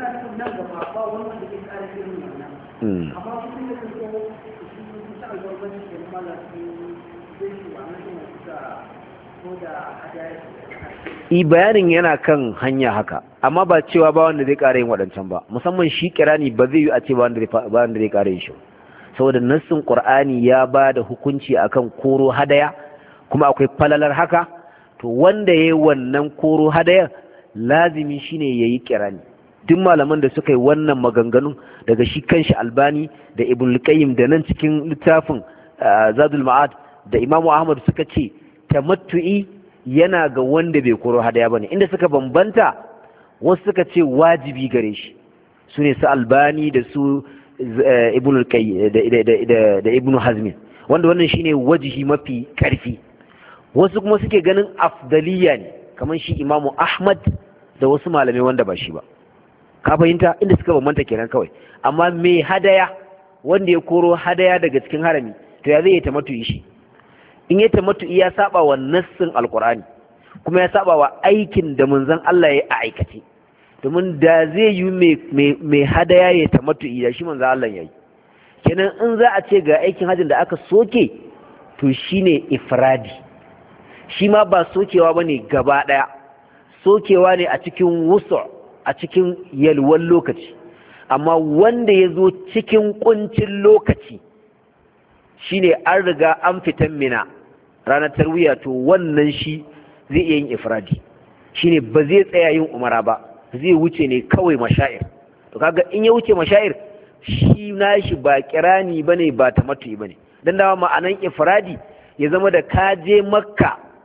I bayanin yana kan hanya haka, amma ba cewa ba wanda zai ƙara yin waɗancan ba, musamman shi kirani ba zai yi a ce ba wanda zai ƙara yin shi, saboda nassin Qur'ani ya ba da hukunci akan koro hadaya, kuma akwai falalar haka. To wanda yayi wannan koro hadaya lazimi shine yayi kirani. Duk malaman da suka yi wannan maganganun, daga shi kanshi Albani da Ibn al-Qayyim da nan cikin littafin Zadul Ma'ad da Imam Ahmad, suka ce tamattu'i yana ga wanda bai koro hadaya bane. Inda suka bambanta, wasu suka ce wajibi gare shi, su ne su Albani da su Ibn al-Qayyim da Ibn Hazm, wanda wannan shine wajihi mafi karfi. Wasu kuma suke ganin afdaliya ne, kamar shi Imam Ahmad da wasu malamai wanda ba shi ba. Ka fahimta inda suka bambanta kenan kawai. Amma mai hadaya, wanda ya koro hadaya daga cikin harami, to ya zai yi tamattu'i shi? In ya tamattu'i ya saba wa nassin Alqur'ani, kuma ya saba wa aikin da manzon Allah ya aikace. Domin da zai yi mai hadaya ya tamattu'i da shi manzon Allah ya yi. Kenan in za a ce ga aikin hajjin da aka soke, to shine ifradi. Shi ma ba sokewa bane gaba daya. Sokewa ne a cikin wusu', a cikin yalwan lokaci. Amma wanda ya zo cikin kuncin lokaci shine an riga an fitan Mina ranar tarwiya, to wannan shi zai iya yin ifradi, shine ba zai tsaya yin umara ba, zai wuce ne kawai mashair. To kaga in ya wuce mashair, shi nashi ba kirani bane ba tamattu'i bane. Dan dawa ma'anan ifradi ya zama da ka je Makka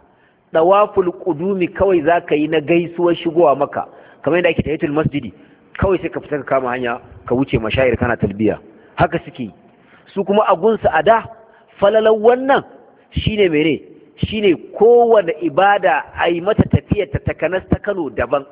dawaful qudumi kawai zaka yi na gaisuwar shigowa maka kamar yadda ake tahiyatul masjidi kawai sai ka fita ka kama hanya ka wuce mashayir kana talbiya haka suke su kuma a gunsu a da falalan wannan shine mene shine kowane ibada a yi mata tafiyar ta takanas ta Kano daban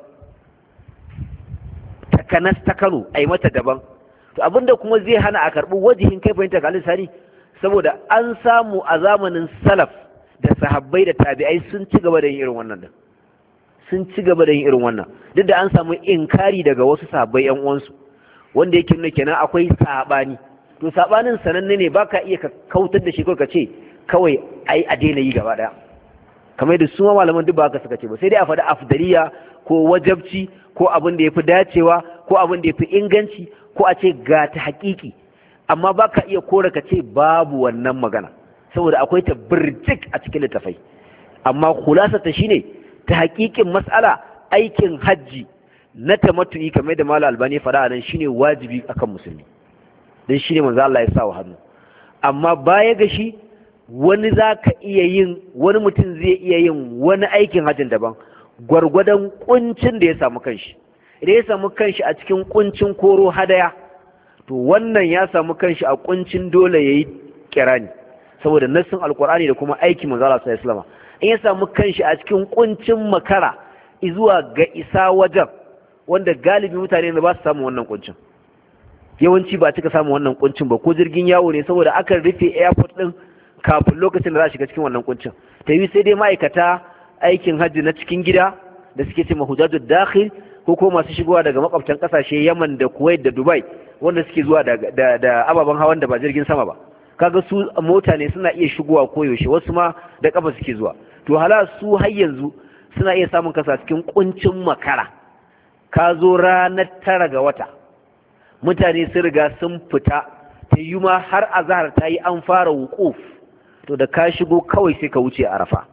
takanas ta Kano a yi mata daban to abinda kuma zai hana a karɓi wajihin kai fahimta ga lisani saboda an samu a zamanin salaf da sahabbai da tabi'ai sun ci gaba da yin irin wannan da sun ci gaba da yin irin wannan duk da an samu inkari daga wasu sahabbai yan uwansu wanda yake nuna kenan akwai sabani to sabanin sananne ne baka iya ka kautar da shi ko ka ce kawai ai a daina yi gaba daya kamar da su ma malaman duk ba haka suka ce ba sai dai a faɗi afdaliya ko wajabci ko abin da yafi dacewa ko abin da yafi inganci ko a ce ga ta haƙiƙi amma baka iya kora ka ce babu wannan magana saboda akwai ta birjik a cikin littafai amma khulasa ta shine ta haƙiƙin mas'ala aikin hajji na tamattu'i kamar da Malam Albani fara nan shine wajibi akan musulmi dan shine manzo Allah ya sa wa hannu amma baya ga shi wani zaka iya yin wani mutum zai iya yin wani aikin hajjin daban gwargwadon kuncin da ya samu kanshi idan ya samu kanshi a cikin kuncin koro hadaya to wannan ya samu kanshi a kuncin dole yayi kirani saboda nassin alqur'ani da kuma aikin manzo Allah sallallahu alaihi wasallam in ya samu kanshi a cikin kuncin makara zuwa ga isa wajen wanda galibi mutane ne ba su samu wannan kuncin yawanci ba cika samu wannan kuncin ba ko jirgin yawo ne saboda akan rufe airport din kafin lokacin da za a shiga cikin wannan kuncin ta yi sai dai ma'aikata aikin hajji na cikin gida da suke ce mahujajud dakhil ko ko masu shigowa daga makwabtan kasashe Yaman da Kuwait da Dubai wanda suke zuwa da da, da ababen hawan da ba jirgin sama ba kaga su mota ne suna iya shigowa koyaushe wasu ma da kafa suke zuwa to hala su har yanzu suna iya samun kasa cikin kuncin makara ka zo ranar tara ga wata mutane sun riga sun fita ta yi ma har azhar ta yi an fara wuquf to da ka shigo kawai sai ka wuce arafa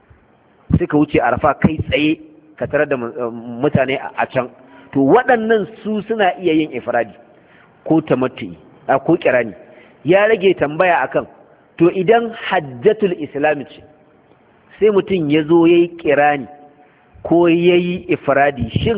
sai ka wuce arafa kai tsaye ka tarar da mutane a can to waɗannan su suna iya yin ifradi ko tamattu'i ko kirani ya rage tambaya akan to idan hajjatul islam ce sai mutum ya zo ya yi kirani ko ya yi ifradi shin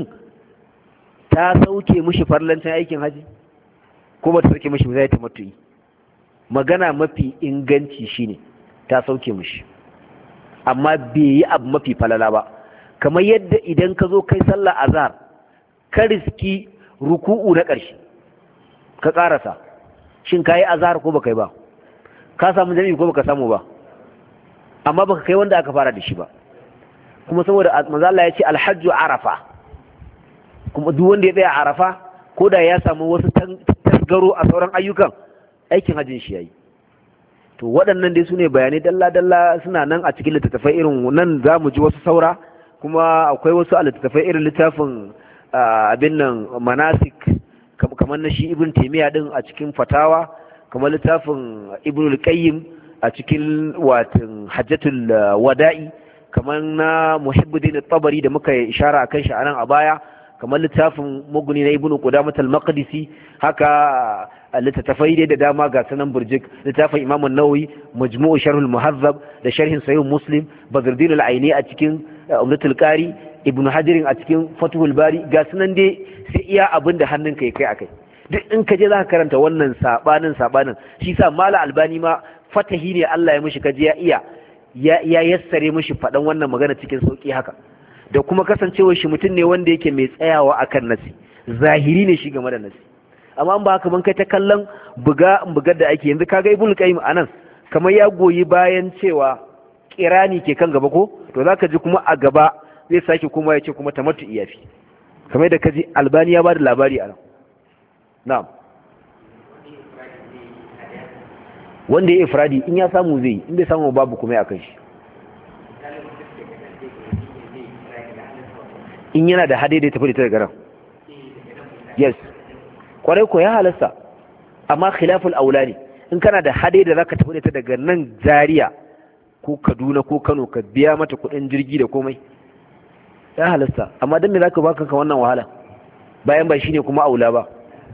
ta sauke mushi farlancin aikin haji ko ba ta sauke mushi zai tamattu'i magana mafi inganci shine ta sauke mushi amma bai yi abu mafi falala ba kamar yadda idan ka zo kai sallah azhar ka riski ruku'u na ƙarshe ka ƙarasa shin ka yi azhar ko baka yi ba ka samu jami'i ko baka samu ba amma baka kai wanda aka fara da shi ba kuma saboda manzo Allah ya ce alhajju arafa kuma duk wanda ya tsaya arafa ko da ya samu wasu tasgaro a sauran ayyukan aikin hajjin shi yayi to waɗannan dai sune bayanai dalla dalla suna nan a cikin littattafai irin nan zamu ji wasu saura kuma akwai wasu a littattafai irin littafin abin nan manasik kamar na shi ibn taymiya din a cikin fatawa kamar littafin ibn al-qayyim a cikin watin hajjatul wada'i kamar na muhibbuddin at-tabari da muka ishara akan shi anan a baya kamar littafin muguni na ibn qudamah al-maqdisi haka littattafai dai da dama ga sanan burjik littafin imam an-nawawi majmu' sharh al-muhazzab da sharhin sahih muslim badruddin al-aini a cikin umdatul qari ibn hajar a cikin fathul bari ga sanan dai sai iya abinda hannunka ya kai akai duk in ka je zaka karanta wannan sabanin sabanin shi sa mala albani ma fatahi ne Allah ya mishi kaje ya iya ya yassare mishi fadan wannan magana cikin sauki haka da kuma kasancewar shi mutum ne wanda yake mai tsayawa akan nasi zahiri ne shi game da nasi amma an ba haka ban kai ta kallon buga bugar da ake yanzu kaga ibnu qayyim anan kamar ya goyi bayan cewa kirani ke kan gaba ko to zaka ji kuma a gaba zai sake kuma ya ce kuma tamattu iyafi kamar da kaji albani ya bada labari anan na'am wanda ya ifradi in ya samu zai in bai samu babu kuma ya kan shi in yana da hade da tafi da ta garan yes kwarai ko ya halasta amma khilaful aula ne in kana da hade da zaka tafi da ta daga nan Zaria ko Kaduna ko Kano ka biya mata kudin jirgi da komai ya halasta amma dan me zaka baka ka wannan wahala bayan ba shine kuma aula ba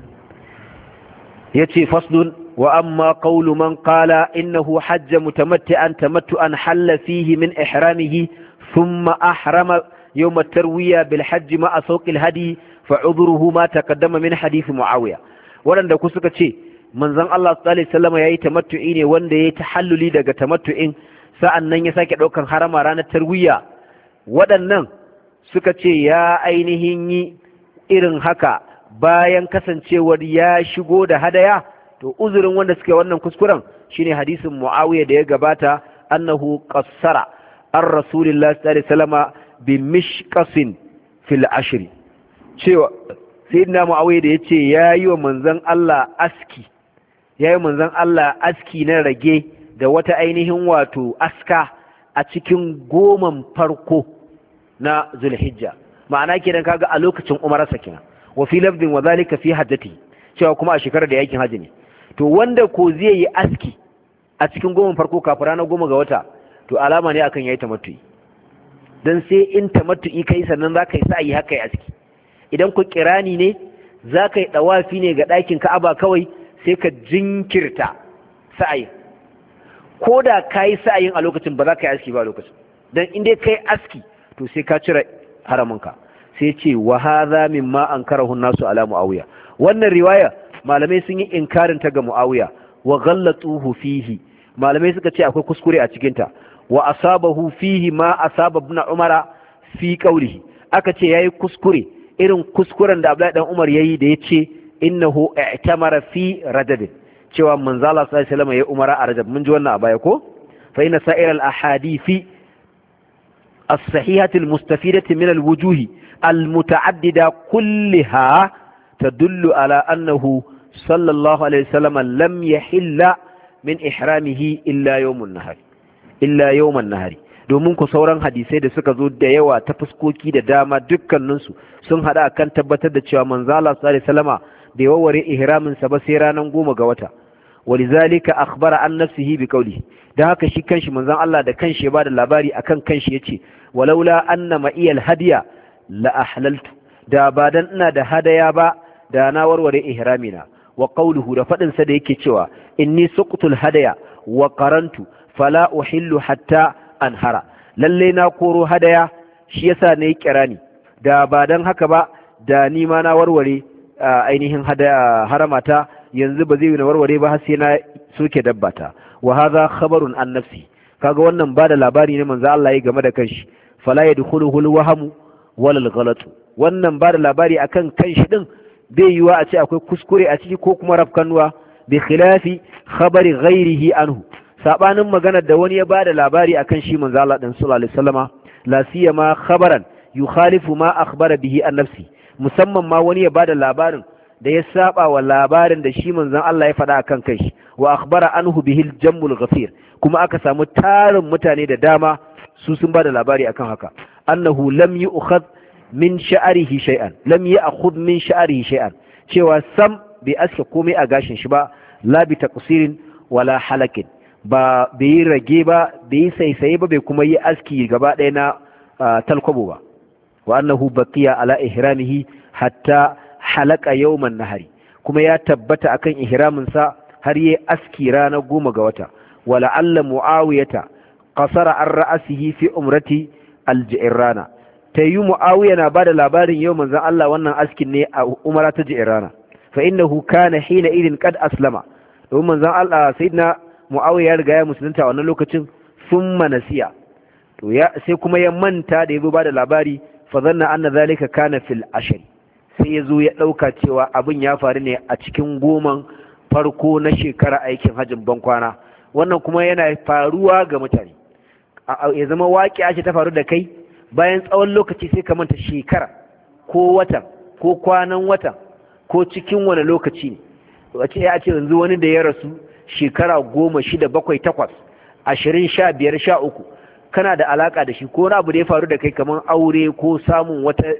yace faslun wa amma qawlu man qala innahu hajja mutamatti'an tamattu'an halla fihi min ihramihi thumma ahrama yawm at-tarwiya bil hajj ma'a sawq al-hadi fa udhruhu ma taqaddama min hadith muawiya wadanda ku suka ce manzon Allah sallallahu alaihi wasallam yayi tamattu'i ne wanda yayi tahalluli daga tamattu'in sa'annan ya sake daukan harama ranar tarwiya waɗannan suka ce ya ainihin yi irin haka bayan kasancewar ya shigo da hadaya to uzurin wanda suke wannan kuskuren shine hadisin Muawiya da ya gabata annahu qassara ar rasulillahi sallallahu alaihi wasallama bi mishqasin fil ashri cewa sayyidina Muawiya da yace yayi wa manzon Allah aski yayi manzon Allah aski na rage da wata ainihin wato aska a cikin goman farko na Zulhijja ma'ana kenan kaga a lokacin umararsa kenan wa fi lafdin wa zalika fi hajjati cewa kuma a shekarar da yakin haji ne to wanda ko zai yi aski a cikin goma farko kafin ranar goma ga wata to alama ne akan yayi tamattu'i dan sai in tamattu'i kai sannan zaka yi sa'i haka yi aski idan ku kirani ne zaka yi dawafi ne ga ɗakin Ka'aba kawai sai ka jinkirta sa'i ko da kai sa'in a lokacin ba za ka yi aski ba a lokacin dan in dai kai aski to sai ka cire haraminka sai ce wa hadha mimma ankarahu an-nasu ala Muawiya wannan riwaya malamai sun yi inkarin ta ga Muawiya wa ghallatuhu fihi malamai suka ce akwai kuskure a cikin ta wa asabahu fihi ma asaba ibn Umar fi qawlihi aka ce yayi kuskure irin kuskuren da Abdullahi dan Umar yayi da yace innahu i'tamara fi Rajab cewa manzo Allah sallallahu alaihi wasallam ya umara a Rajab mun ji wannan a baya ko fa inna sa'ir al-ahadithi as-sahihati al-mustafidati min al-wujuh al-muta'addida kullaha tadullu ala annahu sallallahu alaihi wasallam lam yahilla min ihramihi illa yawmun nahar illa yawman nahari domin ku sauran hadisai da suka zo da yawa ta fuskoki da dama dukkaninsu sun hada kan tabbatar da cewa manzo Allah sallallahu alaihi wasallama bai warware ihramin sa ba sai ranan goma ga wata walizalika akhbara an nafsihi bi qawlihi dan haka shi kanshi manzon Allah da kanshi ya bada labari akan kanshi yace walaula anna ma'iyal hadiya la ahlaltu da ba dan ina da hadaya ba da na warware ihramina wa qawluhu da fadin sa da yake cewa inni suqtul hadaya wa qarantu fala uhillu hatta anhara lalle na koro hadaya shi yasa nayi kirani da ba dan haka ba da ni ma na warware ainihin hadaya haramata yanzu ba zai yi na warware ba har sai na soke dabbata wa hadha khabarun an nafsi kaga wannan ba da labari ne manzo Allah ya game da kanshi fala yadkhuluhu al-wahmu wala al-ghalat wannan ba da labari akan kanshi din bai yiwa a ce akwai kuskure a ciki ko kuma rafkanuwa bi khilafi khabari ghairihi anhu sabanin magana da wani ya ba da labari akan shi manzo Allah dan sallallahu alaihi wasallama la siyama khabaran yukhalifu ma akhbara bihi an nafsi musamman ma wani ya ba da labarin da ya saba wa labarin da shi manzon Allah ya faɗa akan kai wa akhbara anhu bihil jammul ghafir kuma aka samu tarin mutane da dama su sun bada labari akan haka annahu lam yu'khadh min sha'rihi shay'an lam ya'khudh min sha'rihi shay'an cewa sam bai aske komai a gashin shi ba la bi taqsirin wala halakin ba bai rage ba bai saisaye ba bai kuma yi aski gaba ɗaya na talkwabo ba wa annahu baqiya ala ihramihi hatta halaka yawman nahari kuma ya tabbata akan ihramin sa har yayi aski ranar goma ga wata wala alla muawiyata qasara an ra'sihi fi umrati al-ji'rana tayi muawiya na bada labarin yau manzon Allah wannan askin ne a umara ta ji'rana fa innahu kana hina idin qad aslama domin manzon Allah sayyidina muawiya ya riga ya musulunta wannan lokacin thumma nasiya to ya sai kuma ya manta da yabo bada labari fa zanna anna zalika kana fil ashri sai ya zo ya ɗauka cewa abin ya faru ne a cikin goman farko na shekara aikin hajjin bankwana wannan kuma yana faruwa ga mutane ya zama waƙi ce ta faru da kai bayan tsawon lokaci sai ka manta shekara ko watan ko kwanan watan ko cikin wani lokaci ne wace ya ce yanzu wani da ya rasu shekara goma shida bakwai takwas ashirin sha biyar sha uku kana da alaka da shi ko wani abu da ya faru da kai kamar aure ko samun wata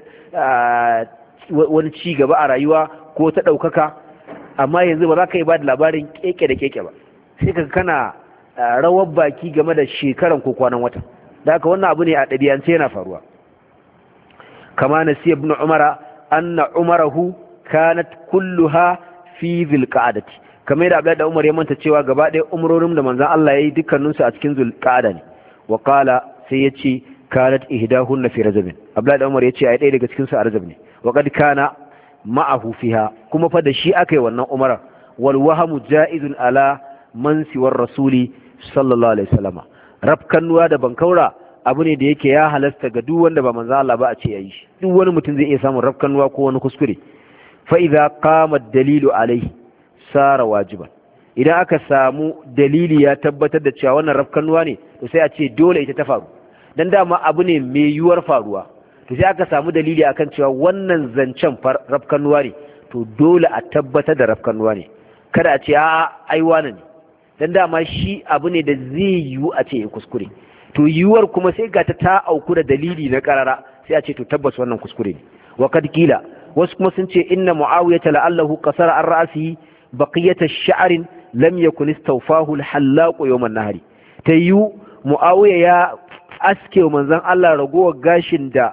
wani ci gaba a rayuwa ko ta ɗaukaka amma yanzu ba za ka yi ba da labarin keke da keke ba sai ka kana rawar baki game da shekaran ko kwanan wata da haka wannan abu ne a ɗabi'ance yana faruwa kama na siya ibn umara anna umarahu kanat kulluha fi zulqa'adati kamar da Abdullahi da Umar ya manta cewa gaba ɗaya umrorin da manzon Allah yayi dukkanin su a cikin zulqa'ada ne wa qala sai yace kanat ihdahunna fi rajab Abdullahi dan Umar yace ai ɗaya daga cikin su a rajab ne wa qad kana ma'ahu fiha kuma fa da shi akai wannan umara wal wahamu ja'izun ala man siwar rasuli sallallahu alaihi wasallama rafkanuwa da bankaura abu ne da yake ya halasta ga duk wanda ba manzo Allah ba a ce yayi shi duk wani mutum zai iya samun rafkanuwa ko wani kuskure fa idza qama ad-dalilu alaihi sara wajiban idan aka samu dalili ya tabbatar da cewa wannan rafkanuwa ne to sai a ce dole ita ta faru dan dama abu ne mai yuwar faruwa to sai aka samu dalili akan cewa wannan zancen rafkanuwa ne to dole a tabbatar da rafkanuwa ne kada a ce a ai wani ne dan dama shi abu ne da zai yiwu a ce ya kuskure to yiwuwar kuma sai ga ta ta auku da dalili na karara sai a ce to tabbas wannan kuskure ne wa kad kila wasu kuma sun ce inna muawiyata la'allahu qasara an ra'sihi baqiyata sha'rin lam yakun istawfahu al-hallaq yawm an-nahri tayyu muawiya ya aske manzon Allah ragowar gashin da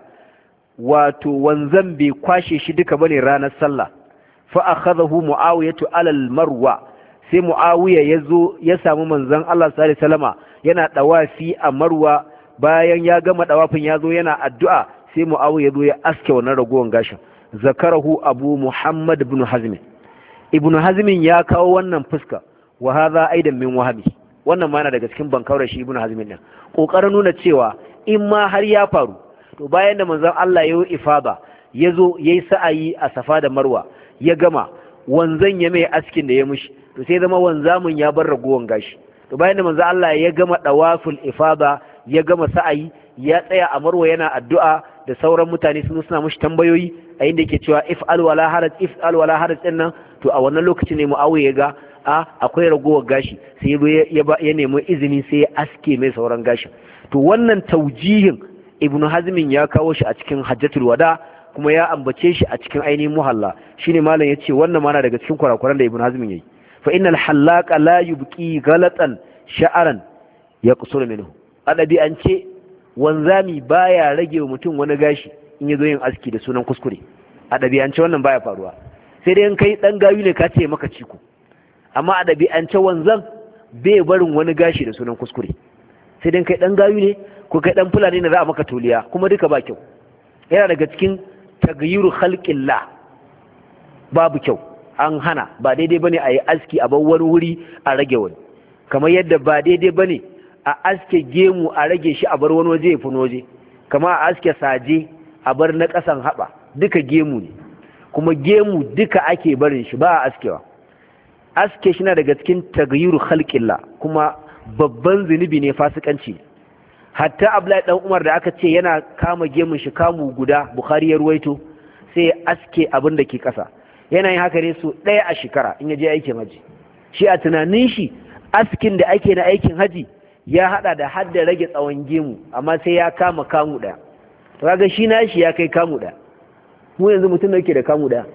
wato wanzan bai kwashe shi duka bane ranar sallah fa akhadahu muawiyatu ala al-marwa sai muawiya yazo ya samu manzon Allah sallallahu alaihi wasallama yana dawafi a marwa bayan ya gama dawafin yazo yana addu'a sai muawiya yazo ya aske wannan ragowar gashin zakarahu abu muhammad ibn hazm ibn hazm ya kawo wannan fuska wa hadha aidan min wahabi wannan ma yana daga cikin bankaurar shi ibn hazm din kokarin nuna cewa in ma har ya faru to bayan da manzon Allah ya yi ifada yazo yayi sa'ayi a safa da marwa ya gama wanzan ya mai askin da ya mushi to sai zama wanzamin ya bar ragowan gashi to bayan da manzon Allah ya gama dawaful ifada ya gama sa'ayi ya tsaya a marwa yana addu'a da sauran mutane sun suna mushi tambayoyi a inda yake cewa if al wala haraj if al wala haraj din nan to a wannan lokacin ne Muawiya ya ga a akwai ragowar gashi sai ya ya nemi izini sai ya aske mai sauran gashi to wannan taujihin Ibn Hazmin ya kawo shi a cikin Hajjatul Wada kuma ya ambace shi a cikin ainihin Muhalla shine malam yace wannan mana daga cikin kurakuran da Ibn Hazmin yayi fa innal hallaqa la yubqi ghalatan sha'ran yaqsuru minhu adabi an ce wanzami baya rage wa mutum wani gashi in yazo yin aski da sunan kuskure a ɗabi'ance wannan baya faruwa sai dai in kai dan gayu ne ka ce maka ciko amma a ɗabi'ance wanzan bai barin wani gashi da sunan kuskure sai dai kai dan gayu ne ko kai dan fulani ne za a maka toliya kuma duka ba kyau yana daga cikin taghyiru khalqillah babu kyau an hana ba daidai bane a yi aski a bar wani wuri a rage wani kamar yadda ba daidai bane a aske gemu a rage shi a bar wani waje ya fi waje kama a aske saje a bar na ƙasan haɓa duka gemu ne kuma gemu duka ake barin shi ba a askewa aske shi na daga cikin tagayyuru khalqillah kuma babban zunubi ne fasikanci hatta Abdullahi dan Umar da aka ce yana kama gemun shi kamu guda Bukhari ya ruwaito sai ya aske abin da ke ƙasa yana yin haka ne so ɗaya a shekara in ya je aikin haji shi a tunanin shi askin da ake na aikin haji ya hada da hadda rage tsawon gemu amma sai ya kama kamu daya to kaga shi nashi ya kai kamu daya mu yanzu mutum da yake da kamu daya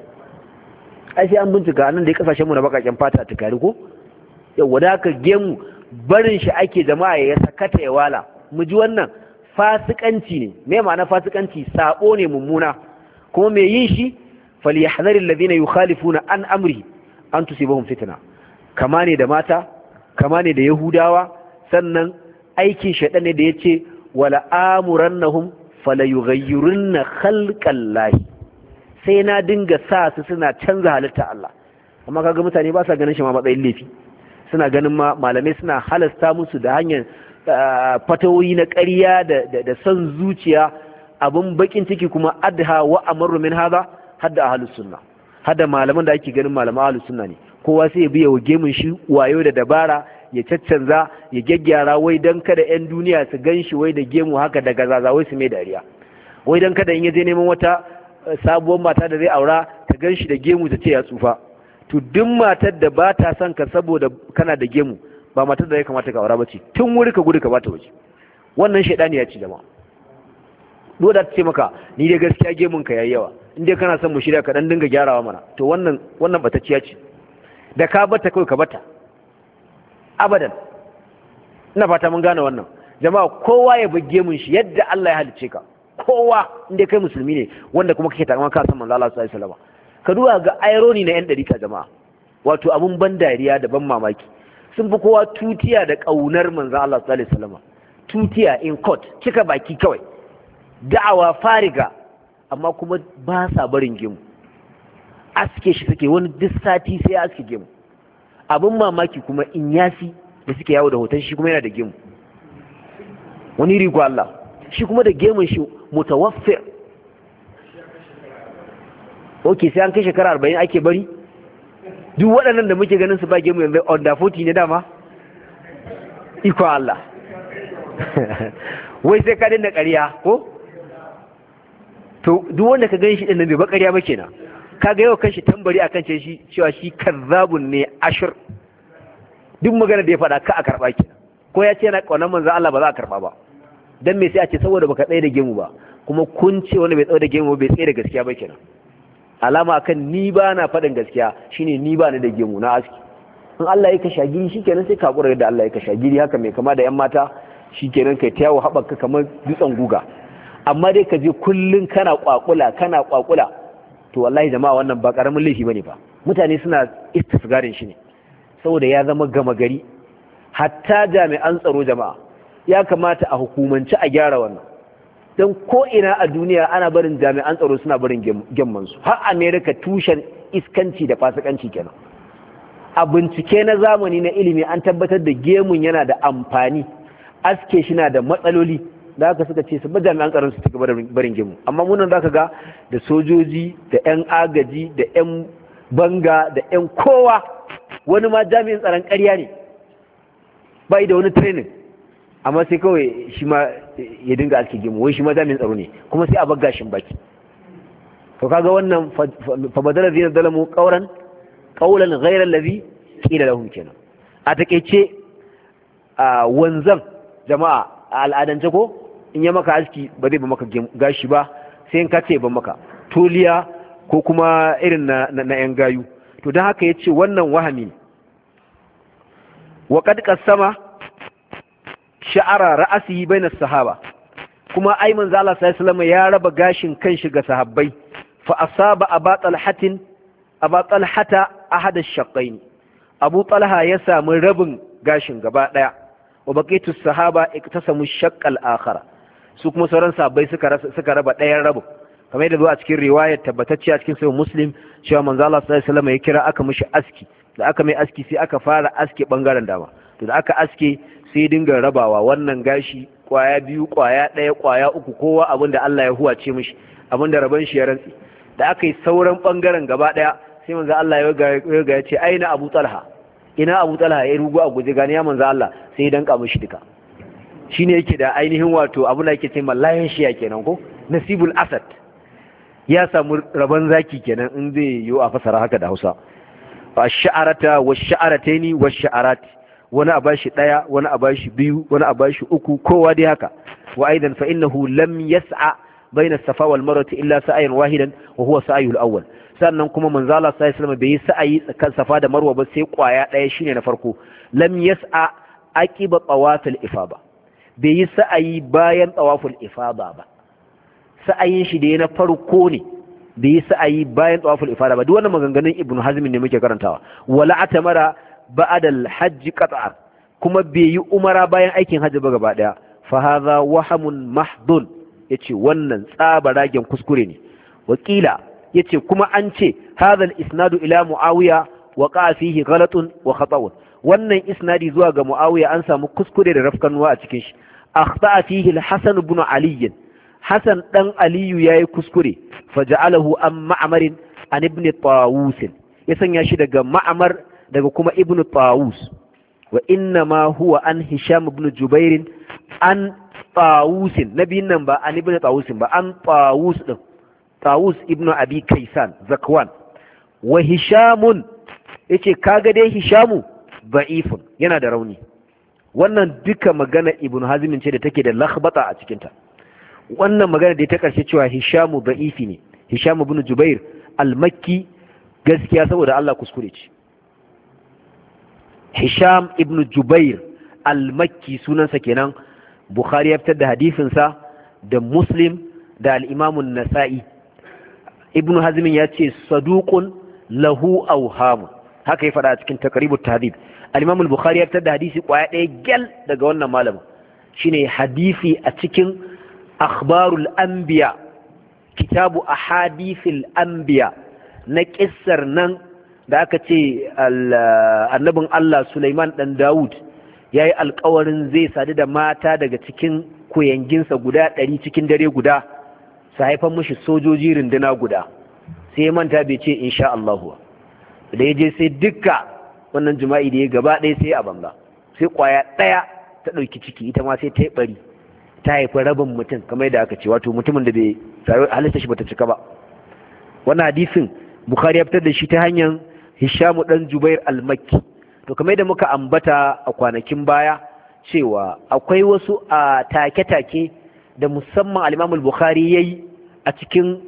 ai sai an bincika nan da kasashen mu na bakaken fata ta kare ko yawa da ka gemu barin shi ake jama'a ya sakata ya wala mu ji wannan fasikanci ne me ma'ana fasikanci sabo ne mummuna kuma me yin shi falyahdharil ladina yukhalifuna an amri an tusibahum fitna kama ne da mata kama ne da yahudawa sannan aikin shaɗa ne da ya ce wala amurannahum falayughayyirunna khalqallahi sai na dinga sa su suna canza halitta Allah amma kaga mutane ba sa ganin shi ma matsayin laifi suna ganin ma malamai suna halasta musu da hanyar fatawoyi na ƙarya da da son zuciya abun bakin ciki kuma adha wa amaru min hada hadda ahlus sunna hadda malaman da ake ganin malaman ahlus sunna ne kowa sai ya biya wa gemun shi wayo da dabara ya caccanza ya gyaggyara wai don kada 'yan duniya su gan shi wai da gemu haka da gazaza wai su mai dariya wai don kada in ya je neman wata sabuwar mata da zai aura ta gan shi da gemu ta ce ya tsufa to duk matar da ba ta son ka saboda kana da gemu ba matar da ya kamata ka aura ba ce tun wuri ka gudu ka bata waje wannan shaidani ya ci jama'a dole ta ce maka ni dai gaskiya gemun ka yayi yawa in dai kana son mu shirya ka dan dinga gyarawa mana to wannan wannan batacciya ce da ka bata kawai ka bata abadan ina fata mun gane wannan jama'a kowa ya buge mun shi yadda Allah ya halice ka kowa inda kai musulmi ne wanda kuma kake takama ka san manzo Allah sallallahu alaihi wasallam ka duba ga irony na yan dariƙa jama'a wato abun ban dariya da ban mamaki sun fi kowa tutiya da kaunar manzo Allah sallallahu alaihi wasallam tutiya in court cika baki kawai da'awa fariga, amma kuma ba sa barin gemu, aske shi suke, wani duk sati sai ya aske gemu. Abin mamaki kuma in yasi da suke yawo da hoton shi kuma yana da gemu, wani rigo Allah shi kuma da gemun shi mutawaffir. Ok, sai an kai shekara arba'in ake bari. Duk waɗannan da muke ganin su ba gemu yanzu under forty ne dama, iko Allah. Wai sai ka dinda ƙarya ko? To duk wanda ka gani shi ɗin nan bai ba ƙarya ba kenan. Ka ga yau kanshi tambari akan ce shi cewa shi kazzabun ne ashir. Duk magana da ya faɗa ka a karɓa kenan. Ko ya ce yana ƙaunar manzon Allah ba za a karɓa ba. Dan me sai a ce saboda baka tsaye da gemu ba, kuma kun ce wanda bai tsaye da gemu bai tsaye da gaskiya ba kenan. Alama akan ni ba na faɗin gaskiya shine ni ba ni da gemu na aski. In Allah ya kasha giri shikenan sai ka hakura da Allah ya kasha giri, haka mai kama da yan mata shikenan kai ta yawo haɓaka kamar dutsen guga. Amma dai ka je kullun kana kwakula kana kwakula, to wallahi jama'a wannan ba karamin laifi bane fa. Mutane suna istisgarin shi ne saboda ya zama gama gari. Hatta jami'an tsaro jama'a ya kamata a hukumance a gyara wannan. Don ko'ina a duniya ana barin jami'an tsaro suna barin gemmansu, har Amerika tushen iskanci da fasikanci kenan. A bincike na zamani na ilimi an tabbatar da gemun yana da amfani, aske shi na da matsaloli, da haka suka ce su ba jami'an tsaron su suka barin gemu. Amma munan za ka ga da sojoji da 'yan agaji da 'yan banga da 'yan kowa, wani ma jami'in tsaron ƙarya ne bai da wani training, amma sai kawai shi ma ya dinga aske gemu, wai shi ma jami'in tsaro ne, kuma sai a bar gashin baki. To kaga wannan fa badala zina zalamu qawlan qawlan ghayra allazi qila lahum kenan. A takeice wanzan jama'a a al'adance ko in ya maka aski ba zai ba maka gashi ba, sai in ka ce ba maka toliya ko kuma irin na na yan gayu. To dan haka yace wannan wahami. Wa qad qasama sha'ara ra'asihi bainas sahaba, kuma ai manzo Allah sallallahu alaihi wasallam ya raba gashin kanshi ga sahabbai. Fa asaba aba talhatin aba talhata ahad ash-shaqain, Abu Talha ya samu rabin gashin gaba daya, wa baqitu sahaba iktasamu ash-shaqq al-akhar, su kuma sauran sahabbai suka suka raba dayan rabin, kamar yadda zo a cikin riwayar tabbatacce a cikin sahih Muslim cewa manzo Allah sallallahu alaihi wasallam ya kira aka mishi aski, da aka mai aski sai aka fara aske bangaren dama, to da aka aske sai dinga rabawa wannan gashi kwaya biyu kwaya ɗaya kwaya uku, kowa abinda Allah ya huwace mishi, abinda raban shi ya rantsi. Da aka yi sauran bangaren gaba ɗaya sai manzo Allah ya ga ya ce aina Abu Talha, ina Abu Talha, ya rugo a guje gani ya manzo Allah, sai ya danka mishi duka. Shine yake da ainihin wato abu da yake ce mallayan shi ya kenan ko nasibul asad, ya samu raban zaki kenan in zai yi a fasara haka da Hausa. Ash-sha'arata wash-sha'arataini wash-sha'arati, wani a bashi daya, wani a bashi biyu, wani a bashi uku, kowa dai haka. Wa aidan fa innahu lam yas'a bayna as-safa wal marwa illa sa'yan wahidan wa huwa sa'yul awwal. Sannan kuma manzo Allah sallallahu alaihi wasallam bai yi sa'ayi tsakan safa da marwa ba sai kwaya daya shine na farko. Lam yas'a aqiba tawafil ifada, bai yi sa'ayi bayan tawaful ifada ba. Sa'ayin shi da na farko ne, bai yi sa'ayi bayan tawaful ifada ba. Duk wannan maganganun Ibn Hazm ne muke karantawa. Wala atamara ba'da al-hajj qat'an, kuma bai yi umara bayan aikin hajji ba gaba daya. Fa hadha wahamun mahdun, yace wannan tsabaragen kuskure ne. Wakila yace kuma an ce hadha al-isnadu ila Muawiya waqa fihi ghalatun wa khata'un, wannan isnadi zuwa ga Muawiya an samu kuskure da rafkanuwa a cikin shi. Akhta'a fihi al-Hasan ibn Ali, Hasan dan Aliyu yayi kuskure. Faja'alahu an Ma'mar an ibn Tawus, ya sanya shi daga Ma'mar daga kuma ibn Tawus. Wa inna ma huwa an Hisham ibn Jubair an Tawus, nabiyin nan ba an ibn Tawus ba, an Tawus din, Tawus ibn Abi Kaysan Zakwan. Wa Hishamun, yace kaga dai Hishamu da'ifun, yana da rauni. Wannan duka magana Ibn Hazm ce da take da lakhbata a cikin ta. Wannan magana da ta karshe cewa Hishamu da'ifi ne, Hisham ibn Jubair al-Makki, gaskiya saboda Allah kuskure ce. Hisham ibn Jubair al-Makki sunansa kenan, Bukhari ya fitar da hadisinsa da Muslim da al-Imam an-Nasa'i. Ibn Hazm ya ce saduqun lahu awham, haka ya faɗa a cikin Taqribut Tahdhib. Al-Imam al-Bukhari ya fitar da hadisi kwaya ɗaya gyal daga wannan malamin, shine hadisi a cikin akhbarul anbiya kitabu ahadithil anbiya na kissar nan da aka ce annabin Allah Sulaiman dan Dawud yayi alƙawarin zai sadu da mata daga cikin kuyanginsa guda ɗari cikin dare guda su haifan mishi sojoji runduna guda sai manta bai ce insha Allah da ya je sai dukka wannan jima'i da ya gaba ɗaya sai a banza sai kwaya ɗaya ta ɗauki ciki ita ma sai ta yi ɓari ta haifi rabin mutum kamar yadda aka ce wato mutumin da bai halitta shi bata cika ba wannan hadisin Bukhari ya fitar da shi ta hanyar Hishamu dan Jubair al-Makki to kamar yadda muka ambata a kwanakin baya cewa akwai wasu a take-take da musamman al-Imam al-Bukhari yayi a cikin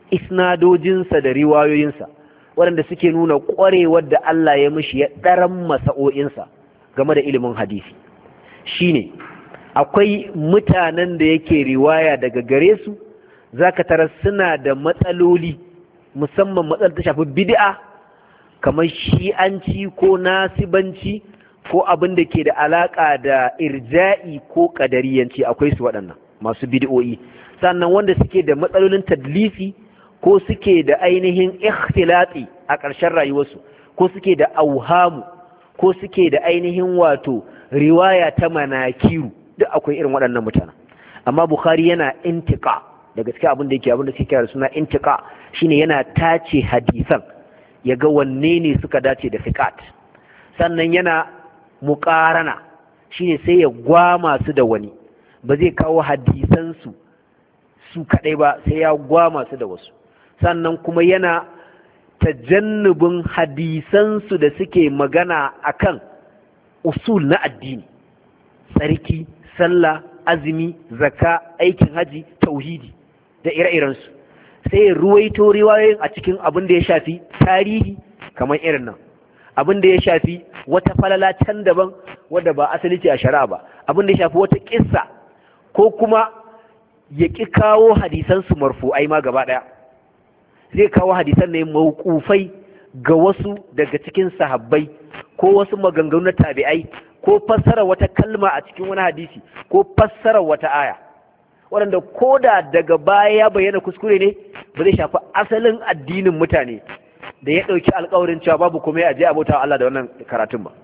isnadojinsa da riwayoyinsa waɗanda suke nuna ƙwarewar da Allah ya mishi ya ɗaran masa'o'insa game da ilimin hadisi shine akwai mutanen da yake riwaya daga gare su zaka tarar suna da matsaloli musamman matsalar ta shafi bid'a kamar shi'anci ko nasibanci ko abin da ke da alaka da irja'i ko kadariyanci akwai su waɗannan masu bid'o'i sannan wanda suke da matsalolin tadlisi ko suke da ainihin ikhtilati a ƙarshen rayuwarsu ko suke da auhamu ko suke da ainihin wato riwaya ta manakiru duk akwai irin waɗannan mutanen amma Bukhari yana intiqa da gaske abin da yake abin da suke kira suna intiqa shine yana tace hadisan ya ga wanne ne suka dace da fiqat sannan yana muqarana shine sai ya gwama su da wani ba zai kawo hadisan su su kadai ba sai ya gwama su da wasu sannan kuma yana tajannubin hadisan su da suke magana akan usul na addini tsarki sallah azumi zakka aikin haji tauhidi da ire-irensu sai ya ruwaito riwayoyin a cikin abin da ya shafi tarihi kamar irin nan abin da ya shafi wata falala can daban wadda ba asali ce a shari'a ba abin da ya shafi wata kissa ko kuma ya ƙi kawo hadisan su marfu'ai ma gaba ɗaya zai kawo hadisan ne mauqufai ga wasu daga cikin sahabbai ko wasu maganganu na tabi'ai ko fassara wata kalma a cikin wani hadisi ko fassara wata aya waɗanda ko da daga baya ya bayyana kuskure ne ba zai shafi asalin addinin mutane da ya ɗauki alkawarin cewa babu komai a je a bauta Allah da wannan karatun ba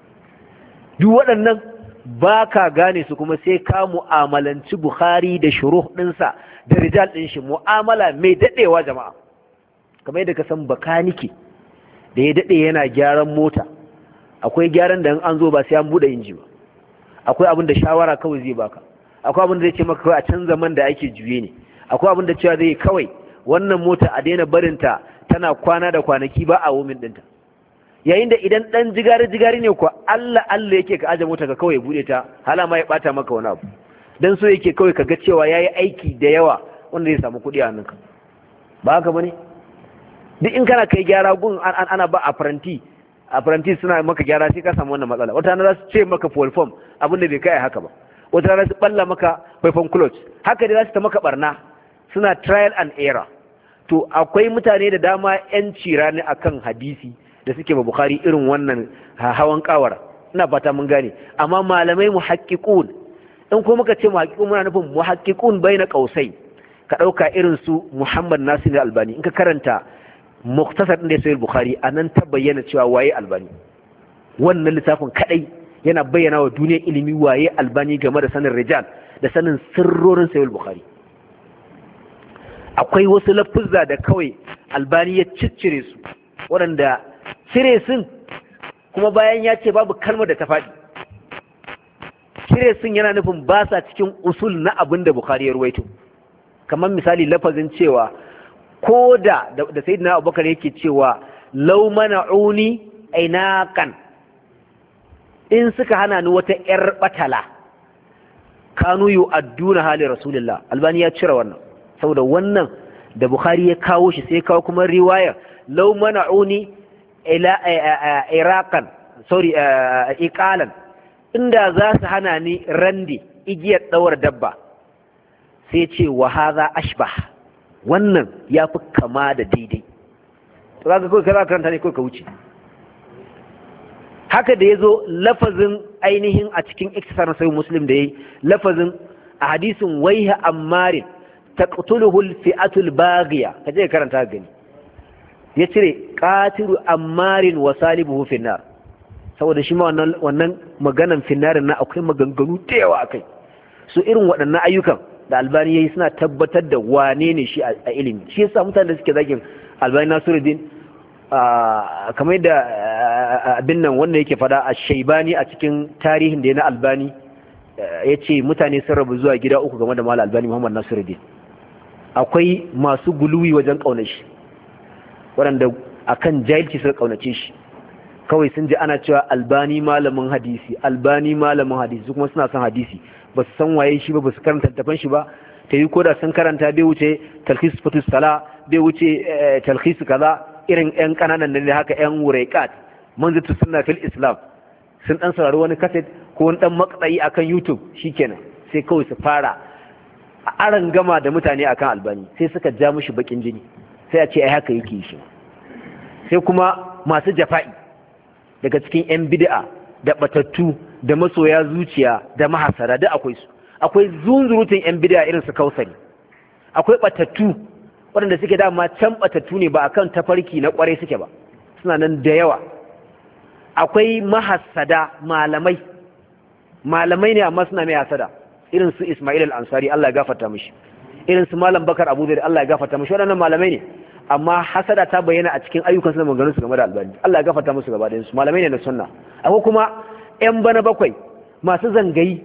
duk waɗannan ba ka gane su kuma sai ka mu'amalanci Bukhari da shuruh ɗinsa da rijal ɗin shi mu'amala mai daɗewa jama'a kamar yadda ka san bakanike da ya daɗe yana gyaran mota akwai gyaran da an zo ba sai an buɗe inji ba akwai abin da shawara kawai zai baka akwai abin da zai ce maka kawai a canza man da ake juye ne akwai abin da cewa zai kawai wannan mota a daina barinta tana kwana da kwanaki ba a womin ɗinta yayin da idan ɗan jigari jigari ne kuwa Allah Allah yake ka aje mota ka kawai buɗe ta hala ma ya ɓata maka wani abu dan so yake kawai ka ga cewa yayi aiki da yawa wanda zai samu kuɗi a hannunka ba haka bane duk in kana kai gyara gun ana ba a faranti a faranti suna maka gyara sai ka samu wannan matsala wata rana za su ce maka full form abin da bai kai haka ba wata rana su balla maka faifan clutch haka dai za su ta maka barna suna trial and error to akwai mutane da dama yan cira ne akan hadisi da suke ba Bukhari irin wannan hawan kawara ina fata mun gane amma malamai muhaqqiqun in ko muka ce muhaqqiqun muna nufin muhaqqiqun baina qausai ka dauka irin su Muhammad Nasir Albani in ka karanta muktasar din da Sahih Bukhari anan ta bayyana cewa waye Albani wannan littafin kadai yana bayyana wa duniyar ilimi waye Albani game da sanin rijal da sanin sirrorin Sahih Bukhari akwai wasu lafuzza da kawai Albani ya ciccire su waɗanda cire sun kuma bayan ya ce babu kalmar da ta faɗi cire sun yana nufin ba sa cikin usul na abin da Bukhari ya ruwaito kamar misali lafazin cewa ko da da sayyidina Abubakar yake cewa law mana'uni ainaqan in suka hana ni wata yar batala kanu yu'adduna hali rasulullah Albani ya cire wannan saboda wannan da Bukhari ya kawo shi sai kawo kuma riwaya law mana'uni ila iraqan sorry iqalan inda za su hana ni randi igiyar dawar dabba sai ce wa hadha ashbah wannan yafi kama da daidai to kaga kai kaza karanta ne kai ka wuce haka da yazo lafazin ainihin a cikin iktisar sahih muslim da yayi lafazin a hadisin waiha ammarin taqtuluhu al-fi'atu al-baghiya kaje karanta gani ya cire qatilu ammarin wa salibuhu fi nar saboda shi ma wannan wannan maganan finnarin na akwai maganganu da yawa akai su irin waɗannan ayyukan da Albani yayi suna tabbatar da wane ne shi a ilimi shi yasa mutanen da suke zagin Albani Nasiruddin kamar da abin nan wanda yake fada a Shaibani a cikin tarihin da ya na Albani yace mutane sun rabu zuwa gida uku game da Malam Albani Muhammad Nasiruddin akwai masu guluwi wajen kaunar shi waɗanda akan jahilci suka kaunace shi kawai sun ji ana cewa Albani malamin hadisi Albani malamin hadisi kuma suna son hadisi ba su san waye shi ba ba su karanta littafin shi ba ta yi koda sun karanta bai wuce talhis fatus sala bai wuce talhis kaza irin yan kananan da haka yan wuraiqat manzatu sunna fil islam sun dan saurari wani kaset ko wani dan maksayi akan youtube shikenan sai kawai su fara aran gama da mutane akan Albani sai suka ja mushi bakin jini sai a ce ai haka yake shi sai kuma masu jafa'i daga cikin yan bid'a da batattu da masoya zuciya da mahasara da akwai su akwai zunzurutun yan bid'a irin su Kausari akwai batattu waɗanda suke dama can batattu ne ba akan tafarki na kware suke ba suna nan da yawa akwai mahasada malamai malamai ne amma suna mai hasada irin su Ismail al-Ansari Allah ya gafarta mishi irin su Malam Bakar Abu Zaid Allah ya gafarta mishi waɗannan malamai ne amma hasada ta bayyana a cikin ayyukan su da maganganun su game da Albani Allah ya gafarta musu gaba da su malamai ne na sunna akwai kuma ƴan bana bakwai masu zangayi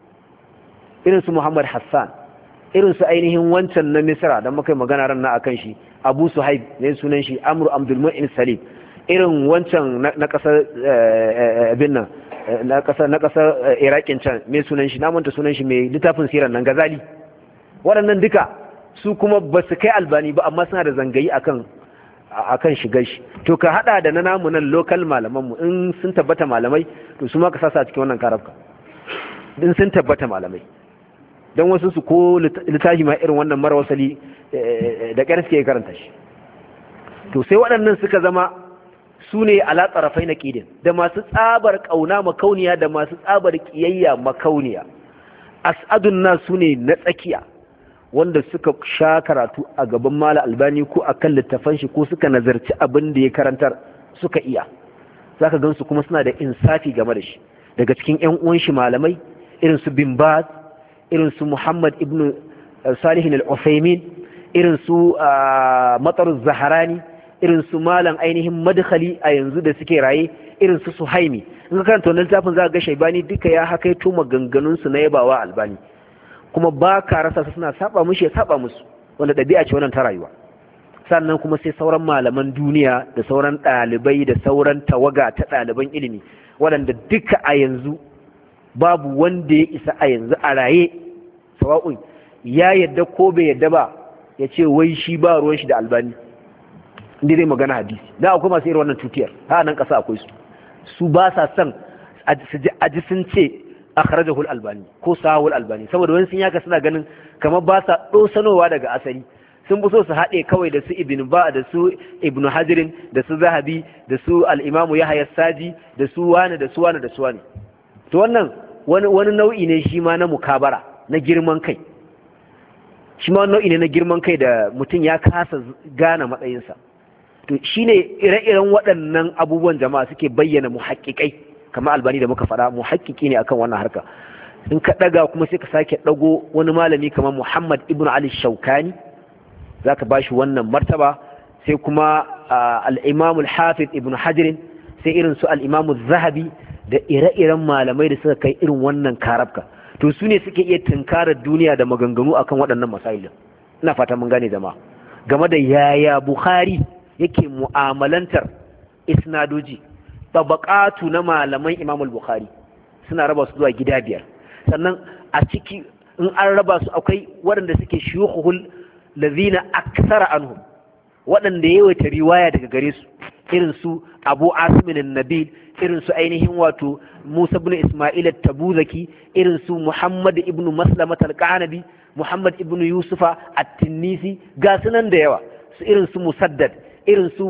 irin su Muhammad Hassan irin su ainihin wancan na Misra dan muka magana ran na akan shi Abu Suhaib ne sunan shi Amr Abdul Mu'in Salim irin wancan na kasar abin nan na kasar na kasar Iraqin can me sunan shi na manta sunan shi mai littafin sirar nan Ghazali waɗannan duka su kuma ba su kai Albani ba amma suna da zangayi akan akan shigar shi to ka hada da na namu nan local malaman mu in sun tabbata malamai to su ma ka sasa cikin wannan karafka in sun tabbata malamai dan wasu su ko littafi ma irin wannan mara wasali da ƙarfi ke karanta shi to sai waɗannan suka zama su ne ala tsarafai na ƙidin da masu tsabar ƙauna makauniya da masu tsabar ƙiyayya makauniya as'adun na su ne na tsakiya wanda suka sha karatu a gaban Mala Albani ko a kan littafan shi ko suka nazarci abin da ya karantar suka iya za ka gansu kuma suna da insafi game da shi daga cikin 'yan uwan shi malamai irin su bin Baz irin su Muhammad ibn Salihin al-Uthaymin irin su Matar Zaharani irin su malam ainihin Madkhali a yanzu da suke raye irin su Suhaimi in ka karanta wannan littafin za ka ga Shaibani duka ya hakaito maganganun su na yabawa Albani kuma ba ka rasa su suna saba mushi ya saba musu wanda ɗabi'a ce wannan ta rayuwa sannan kuma sai sauran malaman duniya da sauran ɗalibai da sauran tawaga ta ɗaliban ilimi waɗanda duka a yanzu babu wanda ya isa a yanzu a raye sawa'un ya yadda ko bai yadda ba ya ce wai shi ba ruwan shi da Albani inda zai magana hadisi da akwai masu irin wannan tutiyar ha nan ƙasa akwai su su ba sa son a ji sun ce akhrajahu al-Albani ko sahahu al-Albani saboda wani sun yaka suna ganin kamar ba sa dosanowa daga asali sun bi so su haɗe kawai da su Ibn Ba da su Ibn Hajar da su Zahabi da su al-Imam Yahya Saji da su wani da su wani da su wani to wannan wani wani nau'i ne shi ma na mukabara na girman kai shi ma nau'i ne na girman kai da mutum ya kasa gane matsayinsa to shine ire-iren waɗannan abubuwan jama'a suke bayyana muhaqqiqai kamar Albani da muka faɗa muhakkiki ne akan wannan harka in ka ɗaga kuma sai ka sake ɗago wani malami kamar Muhammad ibn Ali Shaukani zaka bashi wannan martaba sai kuma al-Imam al-Hafiz ibn Hajar sai irin su al-Imam az-Zahabi da ire-iren malamai da suka kai irin wannan karabka to su ne suke iya tunkarar duniya da maganganu akan waɗannan masailin ina fata mun gane jama'a game da yaya Bukhari yake mu'amalantar isnadoji tabaqatu na malaman Imam al-Bukhari suna raba su zuwa gida biyar sannan a ciki in an raba su akwai waɗanda suke shuyukhul ladina akthara anhum waɗanda yawaita riwaya daga gare su irin su Abu Asim an-Nabil irin su ainihin wato Musa ibn Isma'il at-Tabuzaki irin su Muhammad ibn Maslama al-Qanabi Muhammad ibn Yusufa at-Tinnisi ga sunan da yawa su irin su Musaddad irin su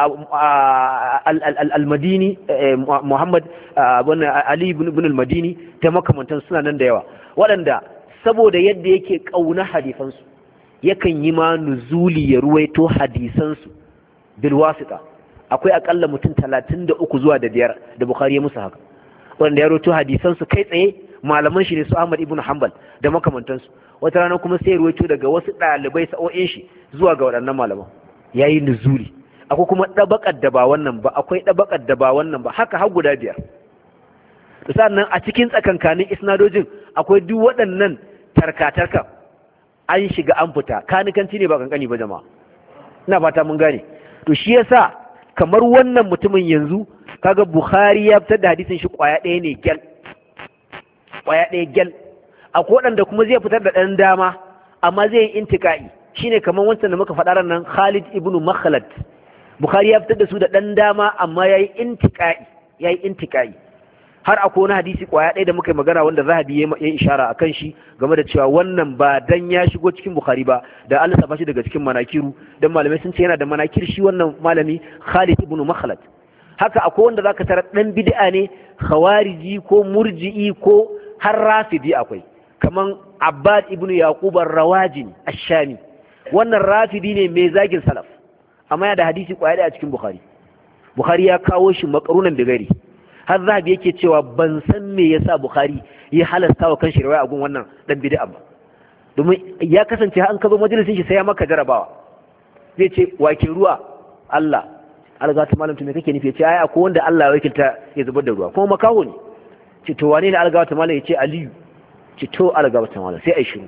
al-Madini Muhammad Ali ibn al-Madini ta makamantan suna nan da yawa waɗanda saboda yadda yake kauna hadifansu yakan yi ma nuzuli ya ruwaito hadisansu bil wasita akwai akalla mutum talatin da uku zuwa da biyar da Bukhari ya musu haka wanda ya ruwaito hadisansu kai tsaye malaman shi ne su Ahmad ibn Hanbal da makamantansu wata rana kuma sai ya ruwaito daga wasu ɗalibai sa'o'in shi zuwa ga waɗannan malaman yayi nuzuli akwai kuma ɗabakar da ba wannan ba akwai ɗabakar da ba wannan ba haka har guda biyar sannan a cikin tsakankanin isnadojin akwai duk waɗannan tarkatarka an shiga an fita kanikanci ne ba kankani ba jama'a ina fata mun gane to shi yasa kamar wannan mutumin yanzu kaga Bukhari ya fitar da hadisin shi kwaya ɗaya ne gyal kwaya ɗaya gyal akwai waɗanda kuma zai fitar da ɗan dama amma zai yi intika'i shine kamar wancan da muka faɗa ran nan Khalid ibn Makhlad Bukhari ya fitar da su da ɗan dama amma yayi intika'i yayi intika'i har akwai wani hadisi kwaya ɗaya da muka yi magana wanda Zahabi ya yi ishara a kan shi game da cewa wannan ba dan ya shigo cikin Bukhari ba da Allah sa shi daga cikin manakiru dan malamai sun ce yana da manakir shi wannan malami Khalid ibn Makhlad haka akwai wanda zaka tarar dan bid'a ne khawariji ko murji'i ko har rafidi akwai kaman Abbad ibn Yaqub ar-Rawajin ash-Shami wannan rafidi ne mai zagin salaf amma yana da hadisi kwaya ɗaya a cikin Bukhari Bukhari ya kawo shi makarunan bigari har Zahabi yake cewa ban san me yasa Bukhari ya halasta wa kan riwaya a gun wannan dan bid'a ba domin ya kasance an ka zo majalisin shi sai ya maka jarabawa zai ce wake ruwa Allah alga ta malam to me kake nufi ya ce ai akwai wanda Allah ya wakilta ya zubar da ruwa kuma makaho ne ce to wane ne alga ta malam ya ce Aliyu ce to alga ta malam sai ai shiru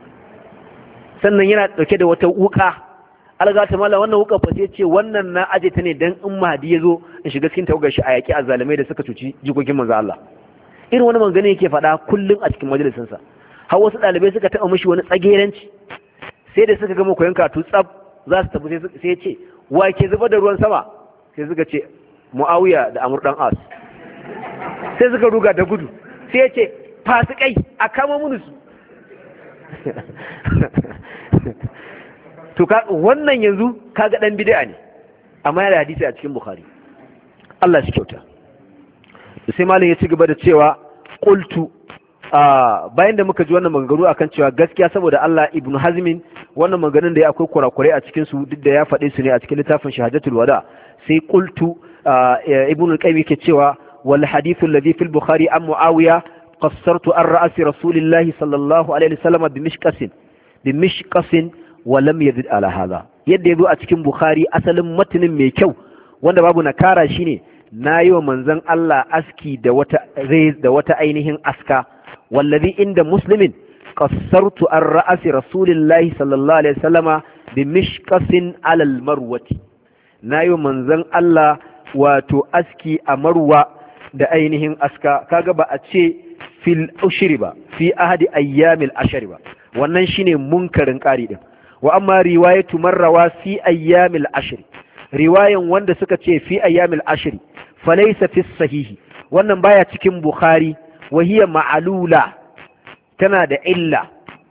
sannan yana dauke da wata wuka alga ta malam wannan wuka fa sai ce wannan na aje ta ne dan in Mahdi ya zo in shiga cikin tawagar shi a yaki azalimai da suka cuci jikokin manzo Allah irin wani magana yake faɗa kullum a cikin majalisin sa har wasu dalibai suka taɓa mishi wani tsageranci sai da suka gama koyon karatu tsab za su tafi sai ya ce wa ke zubar da ruwan sama sai suka ce Muawiya da Amr dan As sai suka ruga da gudu sai ya ce fasikai a kama mun su to ka wannan yanzu kaga dan bid'a ne amma yana hadisi a cikin Bukhari Allah shi kyauta sai malam ya ci gaba da cewa qultu bayan da muka ji wannan maganganu akan cewa gaskiya saboda Allah Ibn Hazmin wannan maganganun da ya akwai kurakurai a cikin su duk da ya faɗe su ne a cikin littafin Shahadatul Wada sai qultu Ibn al-Qayyim yake cewa wal hadithu alladhi fil Bukhari an Muawiya qassartu an ra'si Rasulillahi sallallahu alaihi wasallam bi mishqasin bi mishqasin wa lam yazid ala hadha yadda yazo a cikin Bukhari asalin matanin mai kyau wanda babu nakara shine nayi wa manzon Allah aski da wata da wata ainihin aska wallazi inda muslimin qassartu an ra'si rasulillahi sallallahu alaihi wasallama bi mishqasin ala almarwati nayi wa manzon Allah wato aski a marwa da ainihin aska kaga ba a ce fil ushri ba fi ahadi ayyamil ashri ba wannan shine munkarin ƙari din wa amma riwayatu marrawa fi ayyamil ashri riwayan wanda suka ce fi ayyamil ashri falaysa fi sahihi wannan baya cikin Bukhari wa hiya ma'lula tana da illa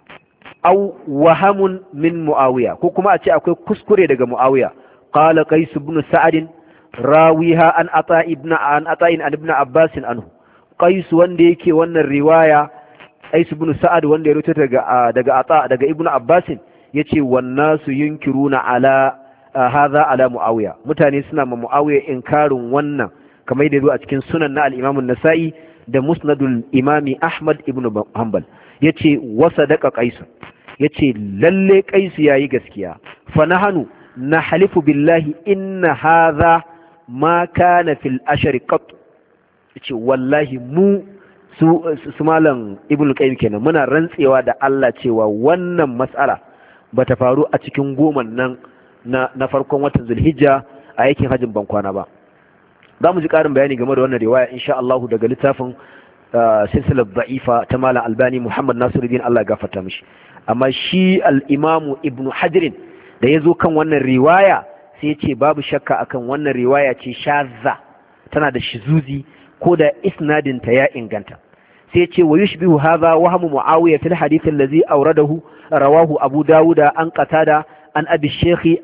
aw wahamun min Muawiya ko kuma a ce akwai kuskure daga Muawiya qala Qais ibn Sa'd rawiha an ata ibn an ata ibn Abbas anhu Qais wanda yake wannan riwaya Qais ibn Sa'd wanda ya rawaito daga daga ata daga ibn Abbas yace wannasu yunkiruna ala hadha ala Muawiya mutane suna ma Muawiya inkarin wannan kamar da zo a cikin sunan na al-Imam an-Nasa'i da musnadul imami Ahmad ibn Hanbal yace wasadaqa Qais yace lalle Qais yayi gaskiya fa nahanu nahlifu billahi inna hadha ma kana fil ashri qat yace wallahi mu su, su malam ibn Qayyim kenan muna rantsewa da Allah cewa wannan mas'ala bata faru a cikin goman nan na, na farkon watan Zulhijja a yakin hajjin bankwana ba za mu ji ƙarin bayani game da wannan riwaya insha Allah daga littafin silsilar da'ifa ta malam Albani Muhammad Nasiruddin Allah ya gafarta mishi amma shi al-Imam Ibn Hajar da yazo kan wannan riwaya sai ya ce babu shakka akan wannan riwaya ce shazza tana da shizuzi ko da isnadin ta ya inganta sai ya ce wa yushbihu hadha wahmu Muawiya fil hadith allazi awradahu rawahu Abu Dawud an Qatada an Abi Shaykh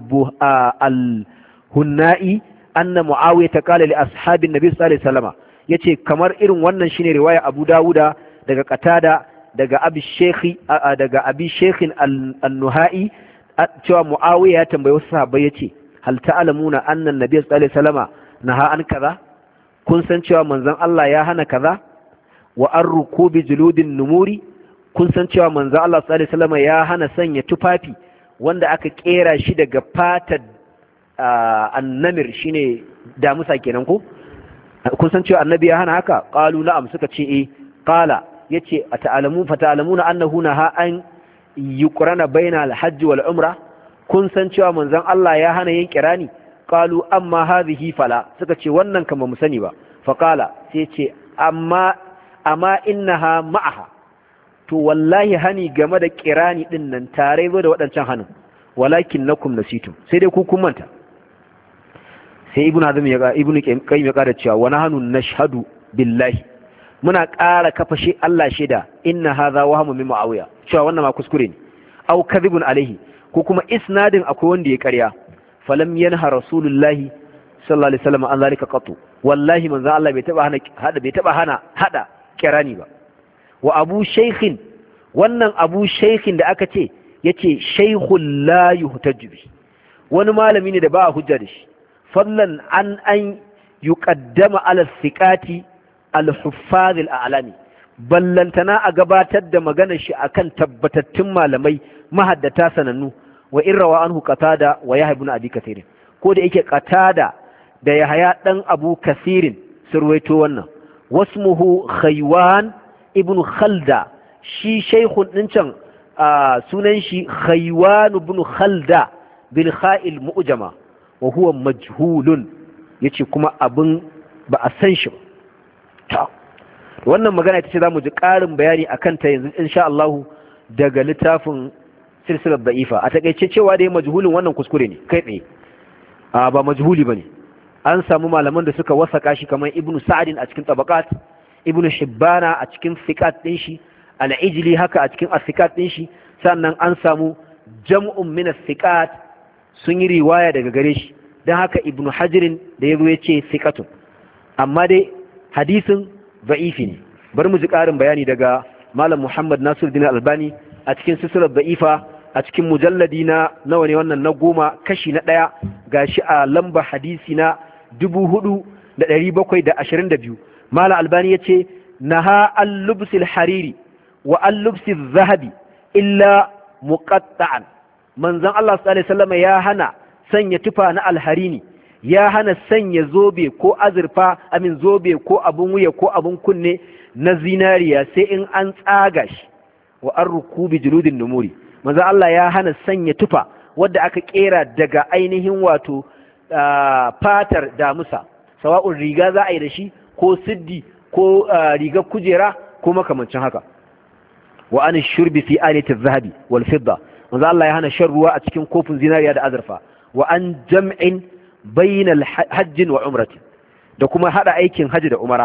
al-Hunnai anna Muawiya qala li ashabin nabi sallallahu alaihi wasallam yace kamar irin wannan shine riwaya Abu Dawuda daga Qatada daga abi shekhi daga abi shekhin an-nuha'i cewa muawiya ya tambaye wasu sahabbai yace hal ta'lamuna anna an-nabiy sallallahu alaihi wasallama naha an kaza kun san cewa manzon Allah ya hana kaza wa ar-rukubi juludin numuri kun san cewa manzon Allah sallallahu alaihi wasallama ya hana sanya tufafi wanda aka kera shi daga fatar annamir shine damusa kenan ko kun san cewa annabi ya hana haka qalu na'am suka ce eh qala yace ata'lamu fata'lamuna annahu naha an yuqrana baina al-hajj wal umra kun san cewa manzon Allah ya hana yin kirani qalu amma hadhihi fala suka ce wannan kan ba mu sani ba fa qala sai ce amma amma innaha ma'aha to wallahi hani game da kirani din nan tare da wadancan hanin walakin nakum nasitum sai dai ku kun manta sai ibnu hazm ya ga ibnu qayyim ya kada cewa wa nahnu nashhadu billahi muna ƙara kafa shi Allah shaida inna hadha wahmu min muawiya cewa wannan ma kuskure ne aw kadhibun alaihi ko kuma isnadin akwai wanda ya ƙarya falam yanha rasulullahi sallallahu alaihi wasallam an zalika qatu wallahi manzo Allah bai taba hana hada bai taba hana hada kirani ba wa abu shaykhin wannan abu shaykhin da aka ce yace shaykhul la yuhtajju bi wani malami ne da ba a hujja da shi fadlan an an yuqaddama ala thiqati al-huffaz al-a'lami ballantana a gabatar da maganar shi akan tabbatattun malamai mahaddata sanannu wa irrawa anhu qatada wa yahya ibn abi kathir ko da yake qatada da yahya dan abu kathir surwaito wannan wasmuhu khaywan ibn khalda shi shaykhun din can sunan shi khaywan ibn khalda bil kha'il mu'jama wa huwa majhulun yace kuma abin ba a san shi ba wannan magana ita ce zamu ji ƙarin bayani akan ta yanzu insha Allah daga littafin silsilar da'ifa a takeice cewa da majhulun wannan kuskure ne kai tsaye a ba majhuli bane an samu malaman da suka wasaka shi kamar ibnu sa'd a cikin tabaqat ibnu hibbana a cikin fiqat din shi al-ijli haka a cikin as-fiqat din shi sannan an samu jam'un min as-fiqat sun yi riwaya daga gare shi dan haka ibnu hajirin da yazo yace fiqatun amma dai hadisin da'ifi ne bari mu ji ƙarin bayani daga malam Muhammad Nasiruddin Albani a cikin silsilar da'ifa a cikin mujalladi na nawa ne wannan na goma kashi na ɗaya gashi a lamba hadisi na dubu hudu da ɗari bakwai da ashirin da biyu malam Albani ya ce naha al-lubsil hariri wa al-lubsil zahabi illa muqatta'an manzon Allah sallallahu alaihi wasallam ya hana sanya tufa na alharini ya hana sanya zobe ko azurfa amin zobe ko abun wuya ko abun kunne na zinariya sai in an tsaga shi wa an rukubi juludin numuri manzo Allah ya hana sanya tufa wadda aka kera daga ainihin wato fatar damusa sawa'un riga za a yi da shi ko siddi ko rigar kujera ko makamancin haka wa an shurbi fi alati zahabi wal fidda manzo Allah ya hana shan ruwa a cikin kofin zinariya da azurfa wa an jam'in bainal hajjin wa umrati da kuma hada aikin haji da umara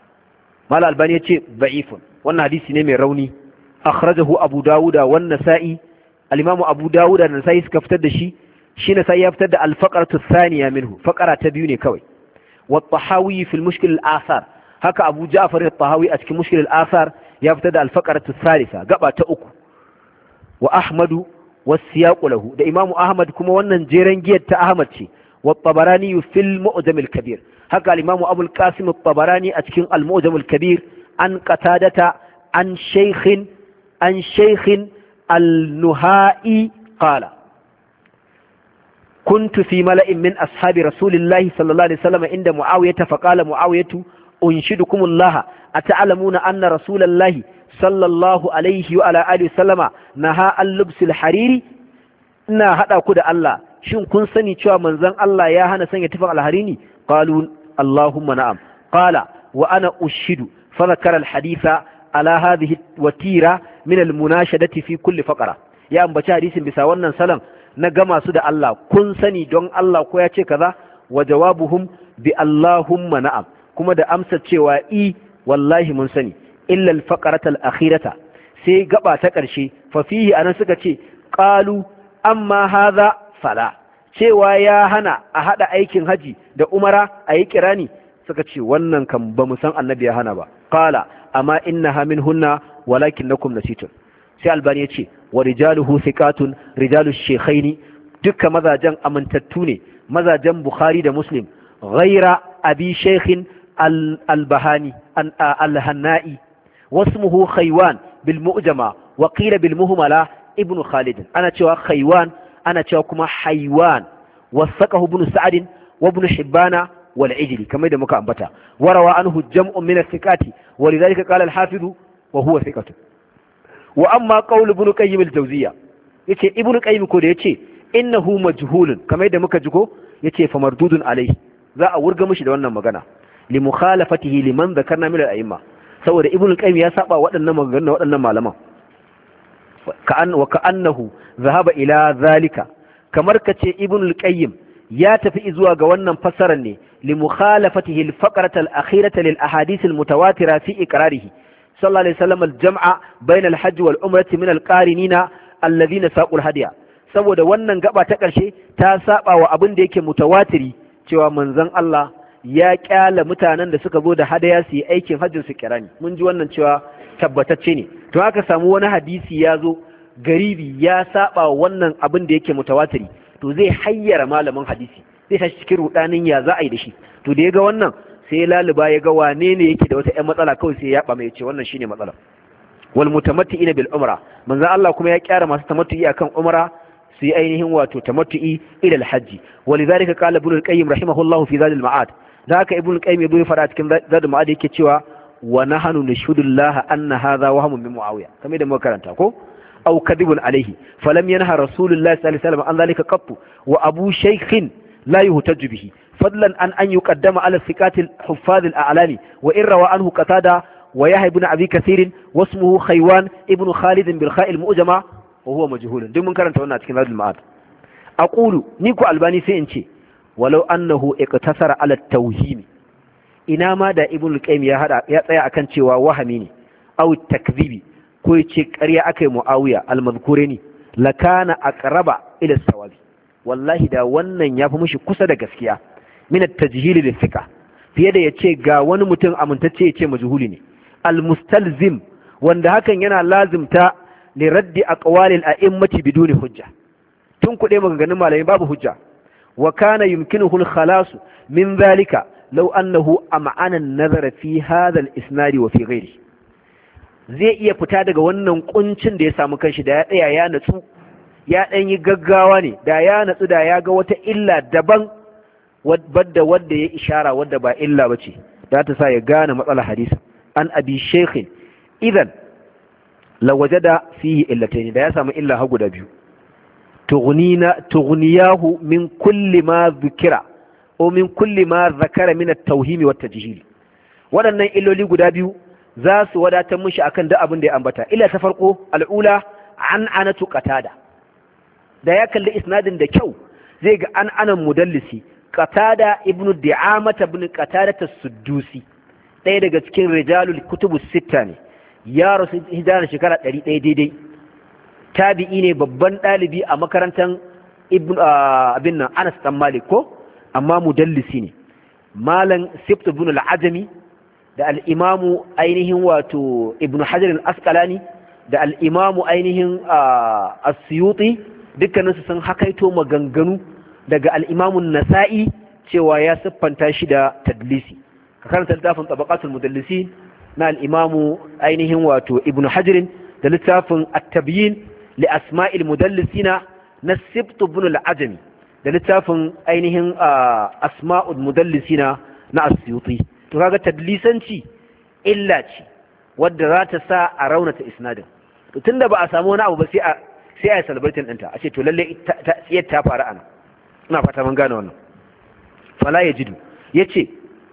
mal albani yace da'ifun wannan hadisi ne mai rauni akhrajahu abu dawuda wan nasa'i al-imam abu dawuda da nasa'i suka fitar da shi shi nasa'i ya fitar da al-faqratu thaniya minhu faqara ta biyu ne kawai wa tahawi fi al-mushkil al-athar haka abu ja'far at-tahawi a cikin mushkil al-athar ya fitar da al-faqratu thalitha gaba ta uku wa ahmadu was-siyaq lahu da imam ahmad kuma wannan jeren giyar ta ahmad ce والطبراني في المعجم الكبير هكا الإمام أبو القاسم الطبراني أتكين المعجم الكبير عن قتادة عن شيخ عن شيخ النهائي قال كنت في ملأ من أصحاب رسول الله صلى الله عليه وسلم عند معاوية فقال معاوية أنشدكم الله أتعلمون أن رسول الله صلى الله عليه وعلى آله وسلم نهى اللبس الحريري نا هذا كده الله shin kun sani cewa manzon Allah ya hana sanya tufan alharini qalu Allahumma na'am qala wa ana ushidu fa dhakara alhaditha ala hadhihi watira min almunashadati fi kulli faqra ya ambaci hadisin bisa wannan salam na gama su da Allah kun sani don Allah ko ya ce kaza wa jawabuhum bi Allahumma na'am kuma da amsa cewa i wallahi mun sani illa alfaqrata alakhirata sai gaba ta karshe fa fihi anan suka ce qalu amma hadha fala cewa ya hana a hada aikin haji da umara a yi kirani suka ce wannan kan ba mu san annabi ya hana ba qala amma innaha minhunna walakinnakum nasitun. sai albani ya ce wa rijaluhu thiqatun rijalu shaykhaini, dukka mazajen amintattu ne mazajen bukhari da muslim, ghaira abi shaykhin al-bahani al-hannai wasmuhu khaywan bil mu'jama wa qila bil muhmala ibn khalid. ana cewa khaywan ana cewa kuma haywan. wasaqahu ibn sa'd wa ibn hibbana wal ijli kamar da muka ambata. warawa anhu jam'un min as-thiqati wa lidhalika qala al-hafiz wa huwa thiqatu. wa amma qawl ibn qayyim al-jawziyya, yace ibn qayyim ko da yace innahu majhulun kamar da muka jiko yace fa mardudun alayhi, za a wurga mishi da wannan magana li mukhalafatihi liman dhakarna min al-a'imma, saboda ibn qayyim ya saba waɗannan maganganun waɗannan malaman. ka'an wa ka'annahu zahaba ila zalika, kamar kace ibn al-qayyim ya tafi zuwa ga wannan fassarar ne li mukhalafatihi al-faqrata al-akhirata lil ahadith al-mutawatira fi iqrarihi sallallahu alaihi wasallam al-jam'a bayna al-hajj wal umrati min al-qarinina alladhina saqu al-hadiya, saboda wannan gaba ta karshe ta saba wa abin da yake mutawatiri cewa manzon Allah ya kyala mutanen da suka zo da hadaya su yi aikin hajjin su kirani. mun ji wannan cewa tabbatacce ne. to haka samu wani hadisi ya zo garibi ya saba wa wannan abin da yake mutawatiri, to zai hayyara malamin hadisi, zai tashi cikin rudanin ya za a yi da shi. to da ya ga wannan sai ya laluba ya ga wane ne yake da wata ƴan matsala, kawai sai ya yaba mai ce wannan shine matsala. wal mutamatti'ina bil umra, manzo Allah kuma ya kyara masu tamattu'i akan umra su yi ainihin wato tamattu'i ila al hajji. walidhalika qala ibn al-qayyim rahimahullahu fi zadil ma'ad, da haka ibn al-qayyim ya fara cikin zadil ma'ad yake cewa wa nahnu nashhudu Allah anna hadha wahmun min muawiya, kamar da muka karanta ko aw kadibun alayhi falam yanha rasulullah sallallahu alaihi wasallam an dhalika qattu wa abu shaykhin la yuhtaju bihi fadlan an an yuqaddama ala thiqatil huffaz al-a'lami wa in rawa anhu qatada wa yahya ibn abi kathir wasmuhu khaywan ibn khalid bil kha'il mu'jama wa huwa majhul. duk mun karanta wannan cikin zadul ma'ad. aqulu ni ku albani sai in ce walau annahu iqtasara ala at-tawhim, ina ma da ibn al-qayyim ya hada ya tsaya akan cewa wahami ne aw takdhibi ko yace ƙarya akai muawiya al-madhkurani lakana aqraba ila as-sawabi, wallahi da wannan yafi mishi kusa da gaskiya min at-tajhil lil-thiqa fiye da yace ga wani mutum amintacce yace majhuli ne. al-mustalzim, wanda hakan yana lazimta li raddi aqwali al-a'immati biduni hujja, tun kuɗe maganganun malamai babu hujja. wa kana yumkinuhu al-khalas min dhalika law annahu am'ana an-nazara fi hadha al-isnad wa fi ghayrihi, zai iya fita daga wannan kuncin da ya samu kanshi da ya tsaya ya natsu, ya dan yi gaggawa ne, da ya natsu da ya ga wata illa daban wadda wadda ya ishara wadda ba illa bace da ta sa ya gane matsalar hadisi. an abi shaykhin idan la wajada fihi illatayn, da ya samu illa ha guda biyu. tughnina tughniyahu min kulli ma dhukira o min kulli ma zakara min at-tawhim wa at-tajhil. waɗannan illoli guda biyu za su wadatar mishi akan duk abin da ya ambata. illa ta farko al'ula an anatu qatada, da ya kalli isnadin da kyau zai ga an anan mudallisi qatada ibnu di'amata ibn qatada as-suddusi, ɗaya daga cikin rijalul kutubu sitta ne, ya rasu hijira shekara ɗari ɗaya daidai, tabi'i ne, babban ɗalibi a makarantar ibn abin nan Anas dan Malik ko, amma mudallisi ne. malam Sibt ibn al-Ajami da al-Imamu ainihin wato Ibn Hajar al-Asqalani da al-Imamu ainihin as-Suyuti dukkaninsu sun hakaito maganganu daga al-Imamu an-Nasa'i cewa ya siffanta shi da tadlisi. ka karanta littafin tabaqatul mudallisi na al-Imamu ainihin wato Ibn Hajar da littafin at-Tabyin li asma'il mudallisina na Sibt ibn al-Ajami da littafin ainihin asma'ul mudallisina na as-Suyuti. to kaga tadlisanci illa ce wadda za ta sa a raunata isnadin. to tunda ba a samu wani abu ba sai a sai a celebrating ɗinta a ce to lalle tsiyar ta faru ana. ina fata mun gane wannan. fala yajidu yace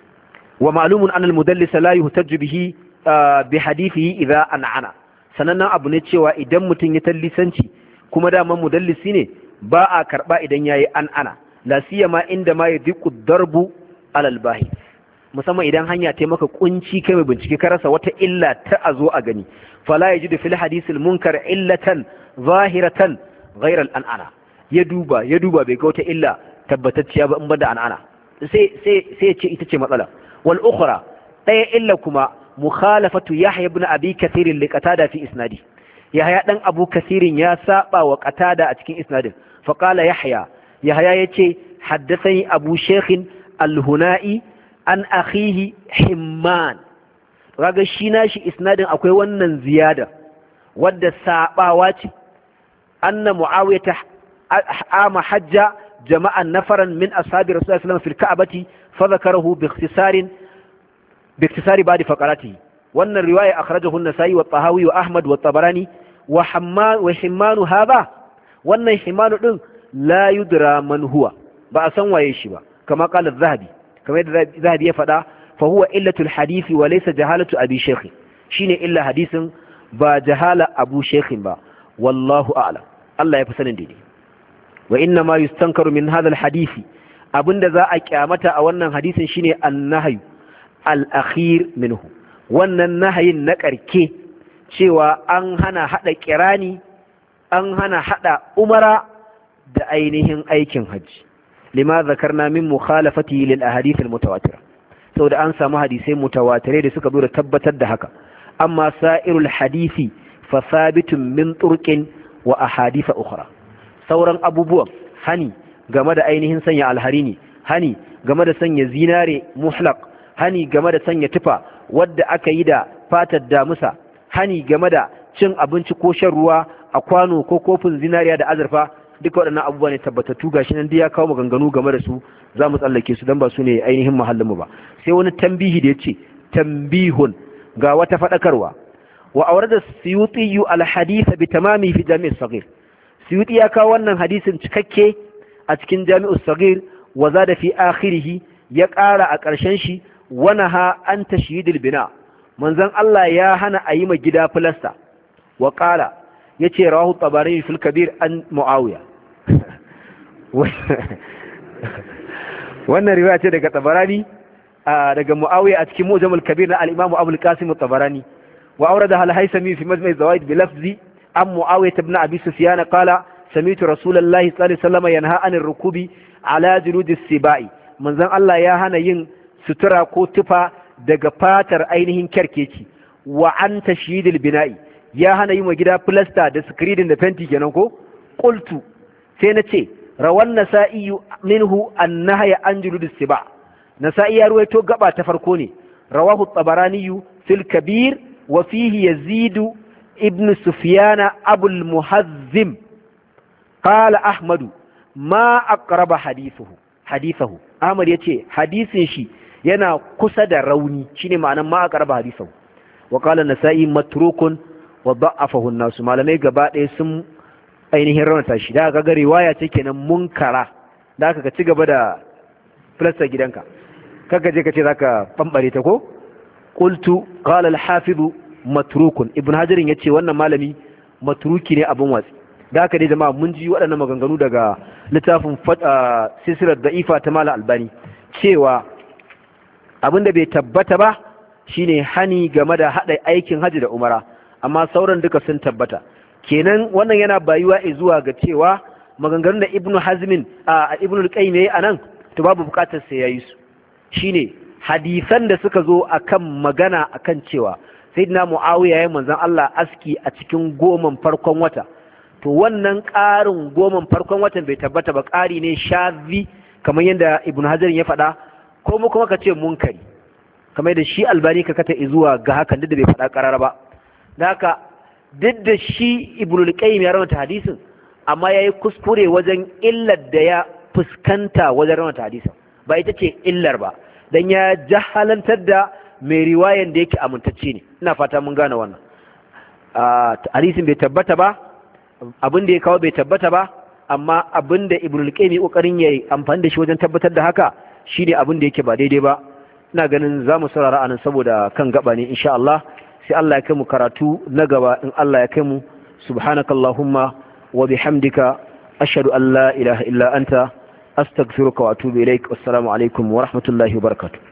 wa ma'lumun anna al-mudallis la yuhtajju bihi bi hadithihi idha an'ana, sanannen abu ne cewa idan mutum ya tallisanci kuma daman mudallisi ne ba a karba idan yayi an'ana, la siyama inda ma yadiqu darbu alal bahith, musamman idan hanya ta maka kunci kai mai bincike ka rasa wata illa ta azo a gani. fala yajidu fil hadith al munkar illatan zahiratan ghayra al an'ana, ya duba ya duba bai ga wata illa tabbatacciya ba in banda an'ana, sai sai sai ce ita ce matsala. wal ukhra daya illa kuma mukhalafatu yahya ibn abi kathir li qatada fi isnadi yahya dan abu kathirin ya saba wa qatada a cikin isnadin fa qala yahya yahya yace haddathani abu shaykh al-hunai an akhihi himman. Kaga shi nashi isnadin akwai wannan ziyada wadda sabawa ce anna muawiyah ama hajja jama'a nafaran min ashabi rasulullahi sallallahu alaihi wasallam fil ka'bati fa dhakarahu bi ikhtisarin bi ikhtisari ba'd faqaratihi. wannan riwaya akhrajahu an-nasa'i wa tahawi wa ahmad wa tabarani wa hamman wa himman hadha. wannan himman din la yudra man huwa, ba a san waye shi ba, kama qala az-zahabi, kamar yadda zahabi ya faɗa fa huwa illatul hadisi wa laysa jahalatu abi shaykh, shine illa hadisin ba jahala abu shaykh ba, wallahu a'lam, Allah ya fi sanin daidai. wa inna ma yustankaru min hadha al-hadisi, abinda za a kyamata a wannan hadisin shine an-nahyu al-akhir minhu, wannan nahayin na karke cewa an hana hada kirani, an hana hada umara da ainihin aikin hajji, lima zakarna min mukhalafati lil ahadith al-mutawatira, saboda an samu hadisai mutawatirai da suka zo da tabbatar da haka. amma sa'irul hadisi fa sabitun min turqin wa ahadith ukhra, sauran abubuwan hani game da ainihin sanya alharini, hani game da sanya zinare muhlaq, hani game da sanya tufa wadda aka yi da fatar damusa, hani game da cin abinci ko shan ruwa a kwano ko kofin zinariya da azurfa, duka waɗannan abubuwa ne tabbatattu, gashi nan dai ya kawo maganganu game da su, za mu tsallake su dan ba su ne ainihin mahallinmu ba. sai wani tambihi da ya ce tambihun, ga wata faɗakarwa. wa aurada suyuti al-hadith bi tamami fi jami' as-saghir, suyuti ya kawo wannan hadisin cikakke a cikin jami' as-saghir, wa zada fi akhirih, ya ƙara a ƙarshen shi, wa naha an tashyidil bina, manzon Allah ya hana a yi ma gida filasta. wa qala, yace rawahu tabarani fil kabir an muawiya. wannan riwaya ce daga tabarani daga muawiya a cikin mujamul kabir na al-imam abul qasim tabarani. wa awrada al-haythami fi majma' az-zawaid bi lafzi am muawiya ibn abi sufyan qala sami'tu rasulullahi sallallahu alaihi wasallam yanha anir rukubi ala julud as-sibai, manzon Allah ya hana yin sutura ko tufa daga fatar ainihin kerkeci. wa an tashyidil bina'i, ya hana yi wa gida filasta da screening da fenti kenan ko. qultu, sai na ce rawan nasa'i minhu annahya an juludus siba, nasa'i ya ruwaito gaba ta farko ne. rawahu tabarani fil kabir wa fihi yazid ibn sufyan abul muhazzim qala ahmad ma aqraba hadithuhu hadithahu ahmad yace hadisin shi yana kusa da rauni, shine ma'anar ma aqraba hadithahu. wa qala nasa'i matrukun wa da'afahu an-nas, malamai gaba ɗaya sun ainihin raunata shi, da ga riwaya ce kenan munkara, da aka ka ci gaba da filasta gidanka, kaga je ka ce zaka bambare ta ko. qultu qala al-hafiz matrukun, ibn hajar yace wannan malami matruki ne, abun watsi. da haka dai jama'a mun ji waɗannan maganganu daga littafin silsilar da'ifa ta malam albani, cewa abinda bai tabbata ba shine hani game da hada aikin haji da umara, amma sauran duka sun tabbata. kenan wannan yana bayuwa zuwa ga cewa maganganun da ibnu hazmin a ibnu al-qayyim yayi anan, to babu bukatar sai yayi su. shine hadisan da suka zo akan magana akan cewa sayyidina muawiya yayin manzon Allah aski a cikin goman farkon wata, to wannan ƙarin goman farkon watan bai tabbata ba, ƙari ne shazi kamar yadda ibnu hajar ya faɗa, ko mu kuma ka ce munkari kamar da shi albani ka kata zuwa ga hakan, duk da bai faɗa ƙarara ba. da haka duk da shi ibnu al-qayyim ya rawata hadisin, amma yayi kuskure wajen illar da ya fuskanta wajen rawata hadisin, ba ita ce illar ba, dan ya jahalantar da mai riwayan da yake amintacce ne. ina fata mun gane wannan. hadisin bai tabbata ba, abin da ya kawo bai tabbata ba, amma abin da ibnu al-qayyim ya kokarin yayi amfani da shi wajen tabbatar da haka shine abin da yake ba daidai ba. ina ganin za mu saurara anan saboda kan gaba ne insha Allah, sai Allah ya kai mu karatu na gaba in Allah ya kai mu. subhanakallahumma wa bihamdika ashhadu an la ilaha illa anta astaghfiruka wa atubu ilaik. wassalamu alaikum wa rahmatullahi wa barakatuh.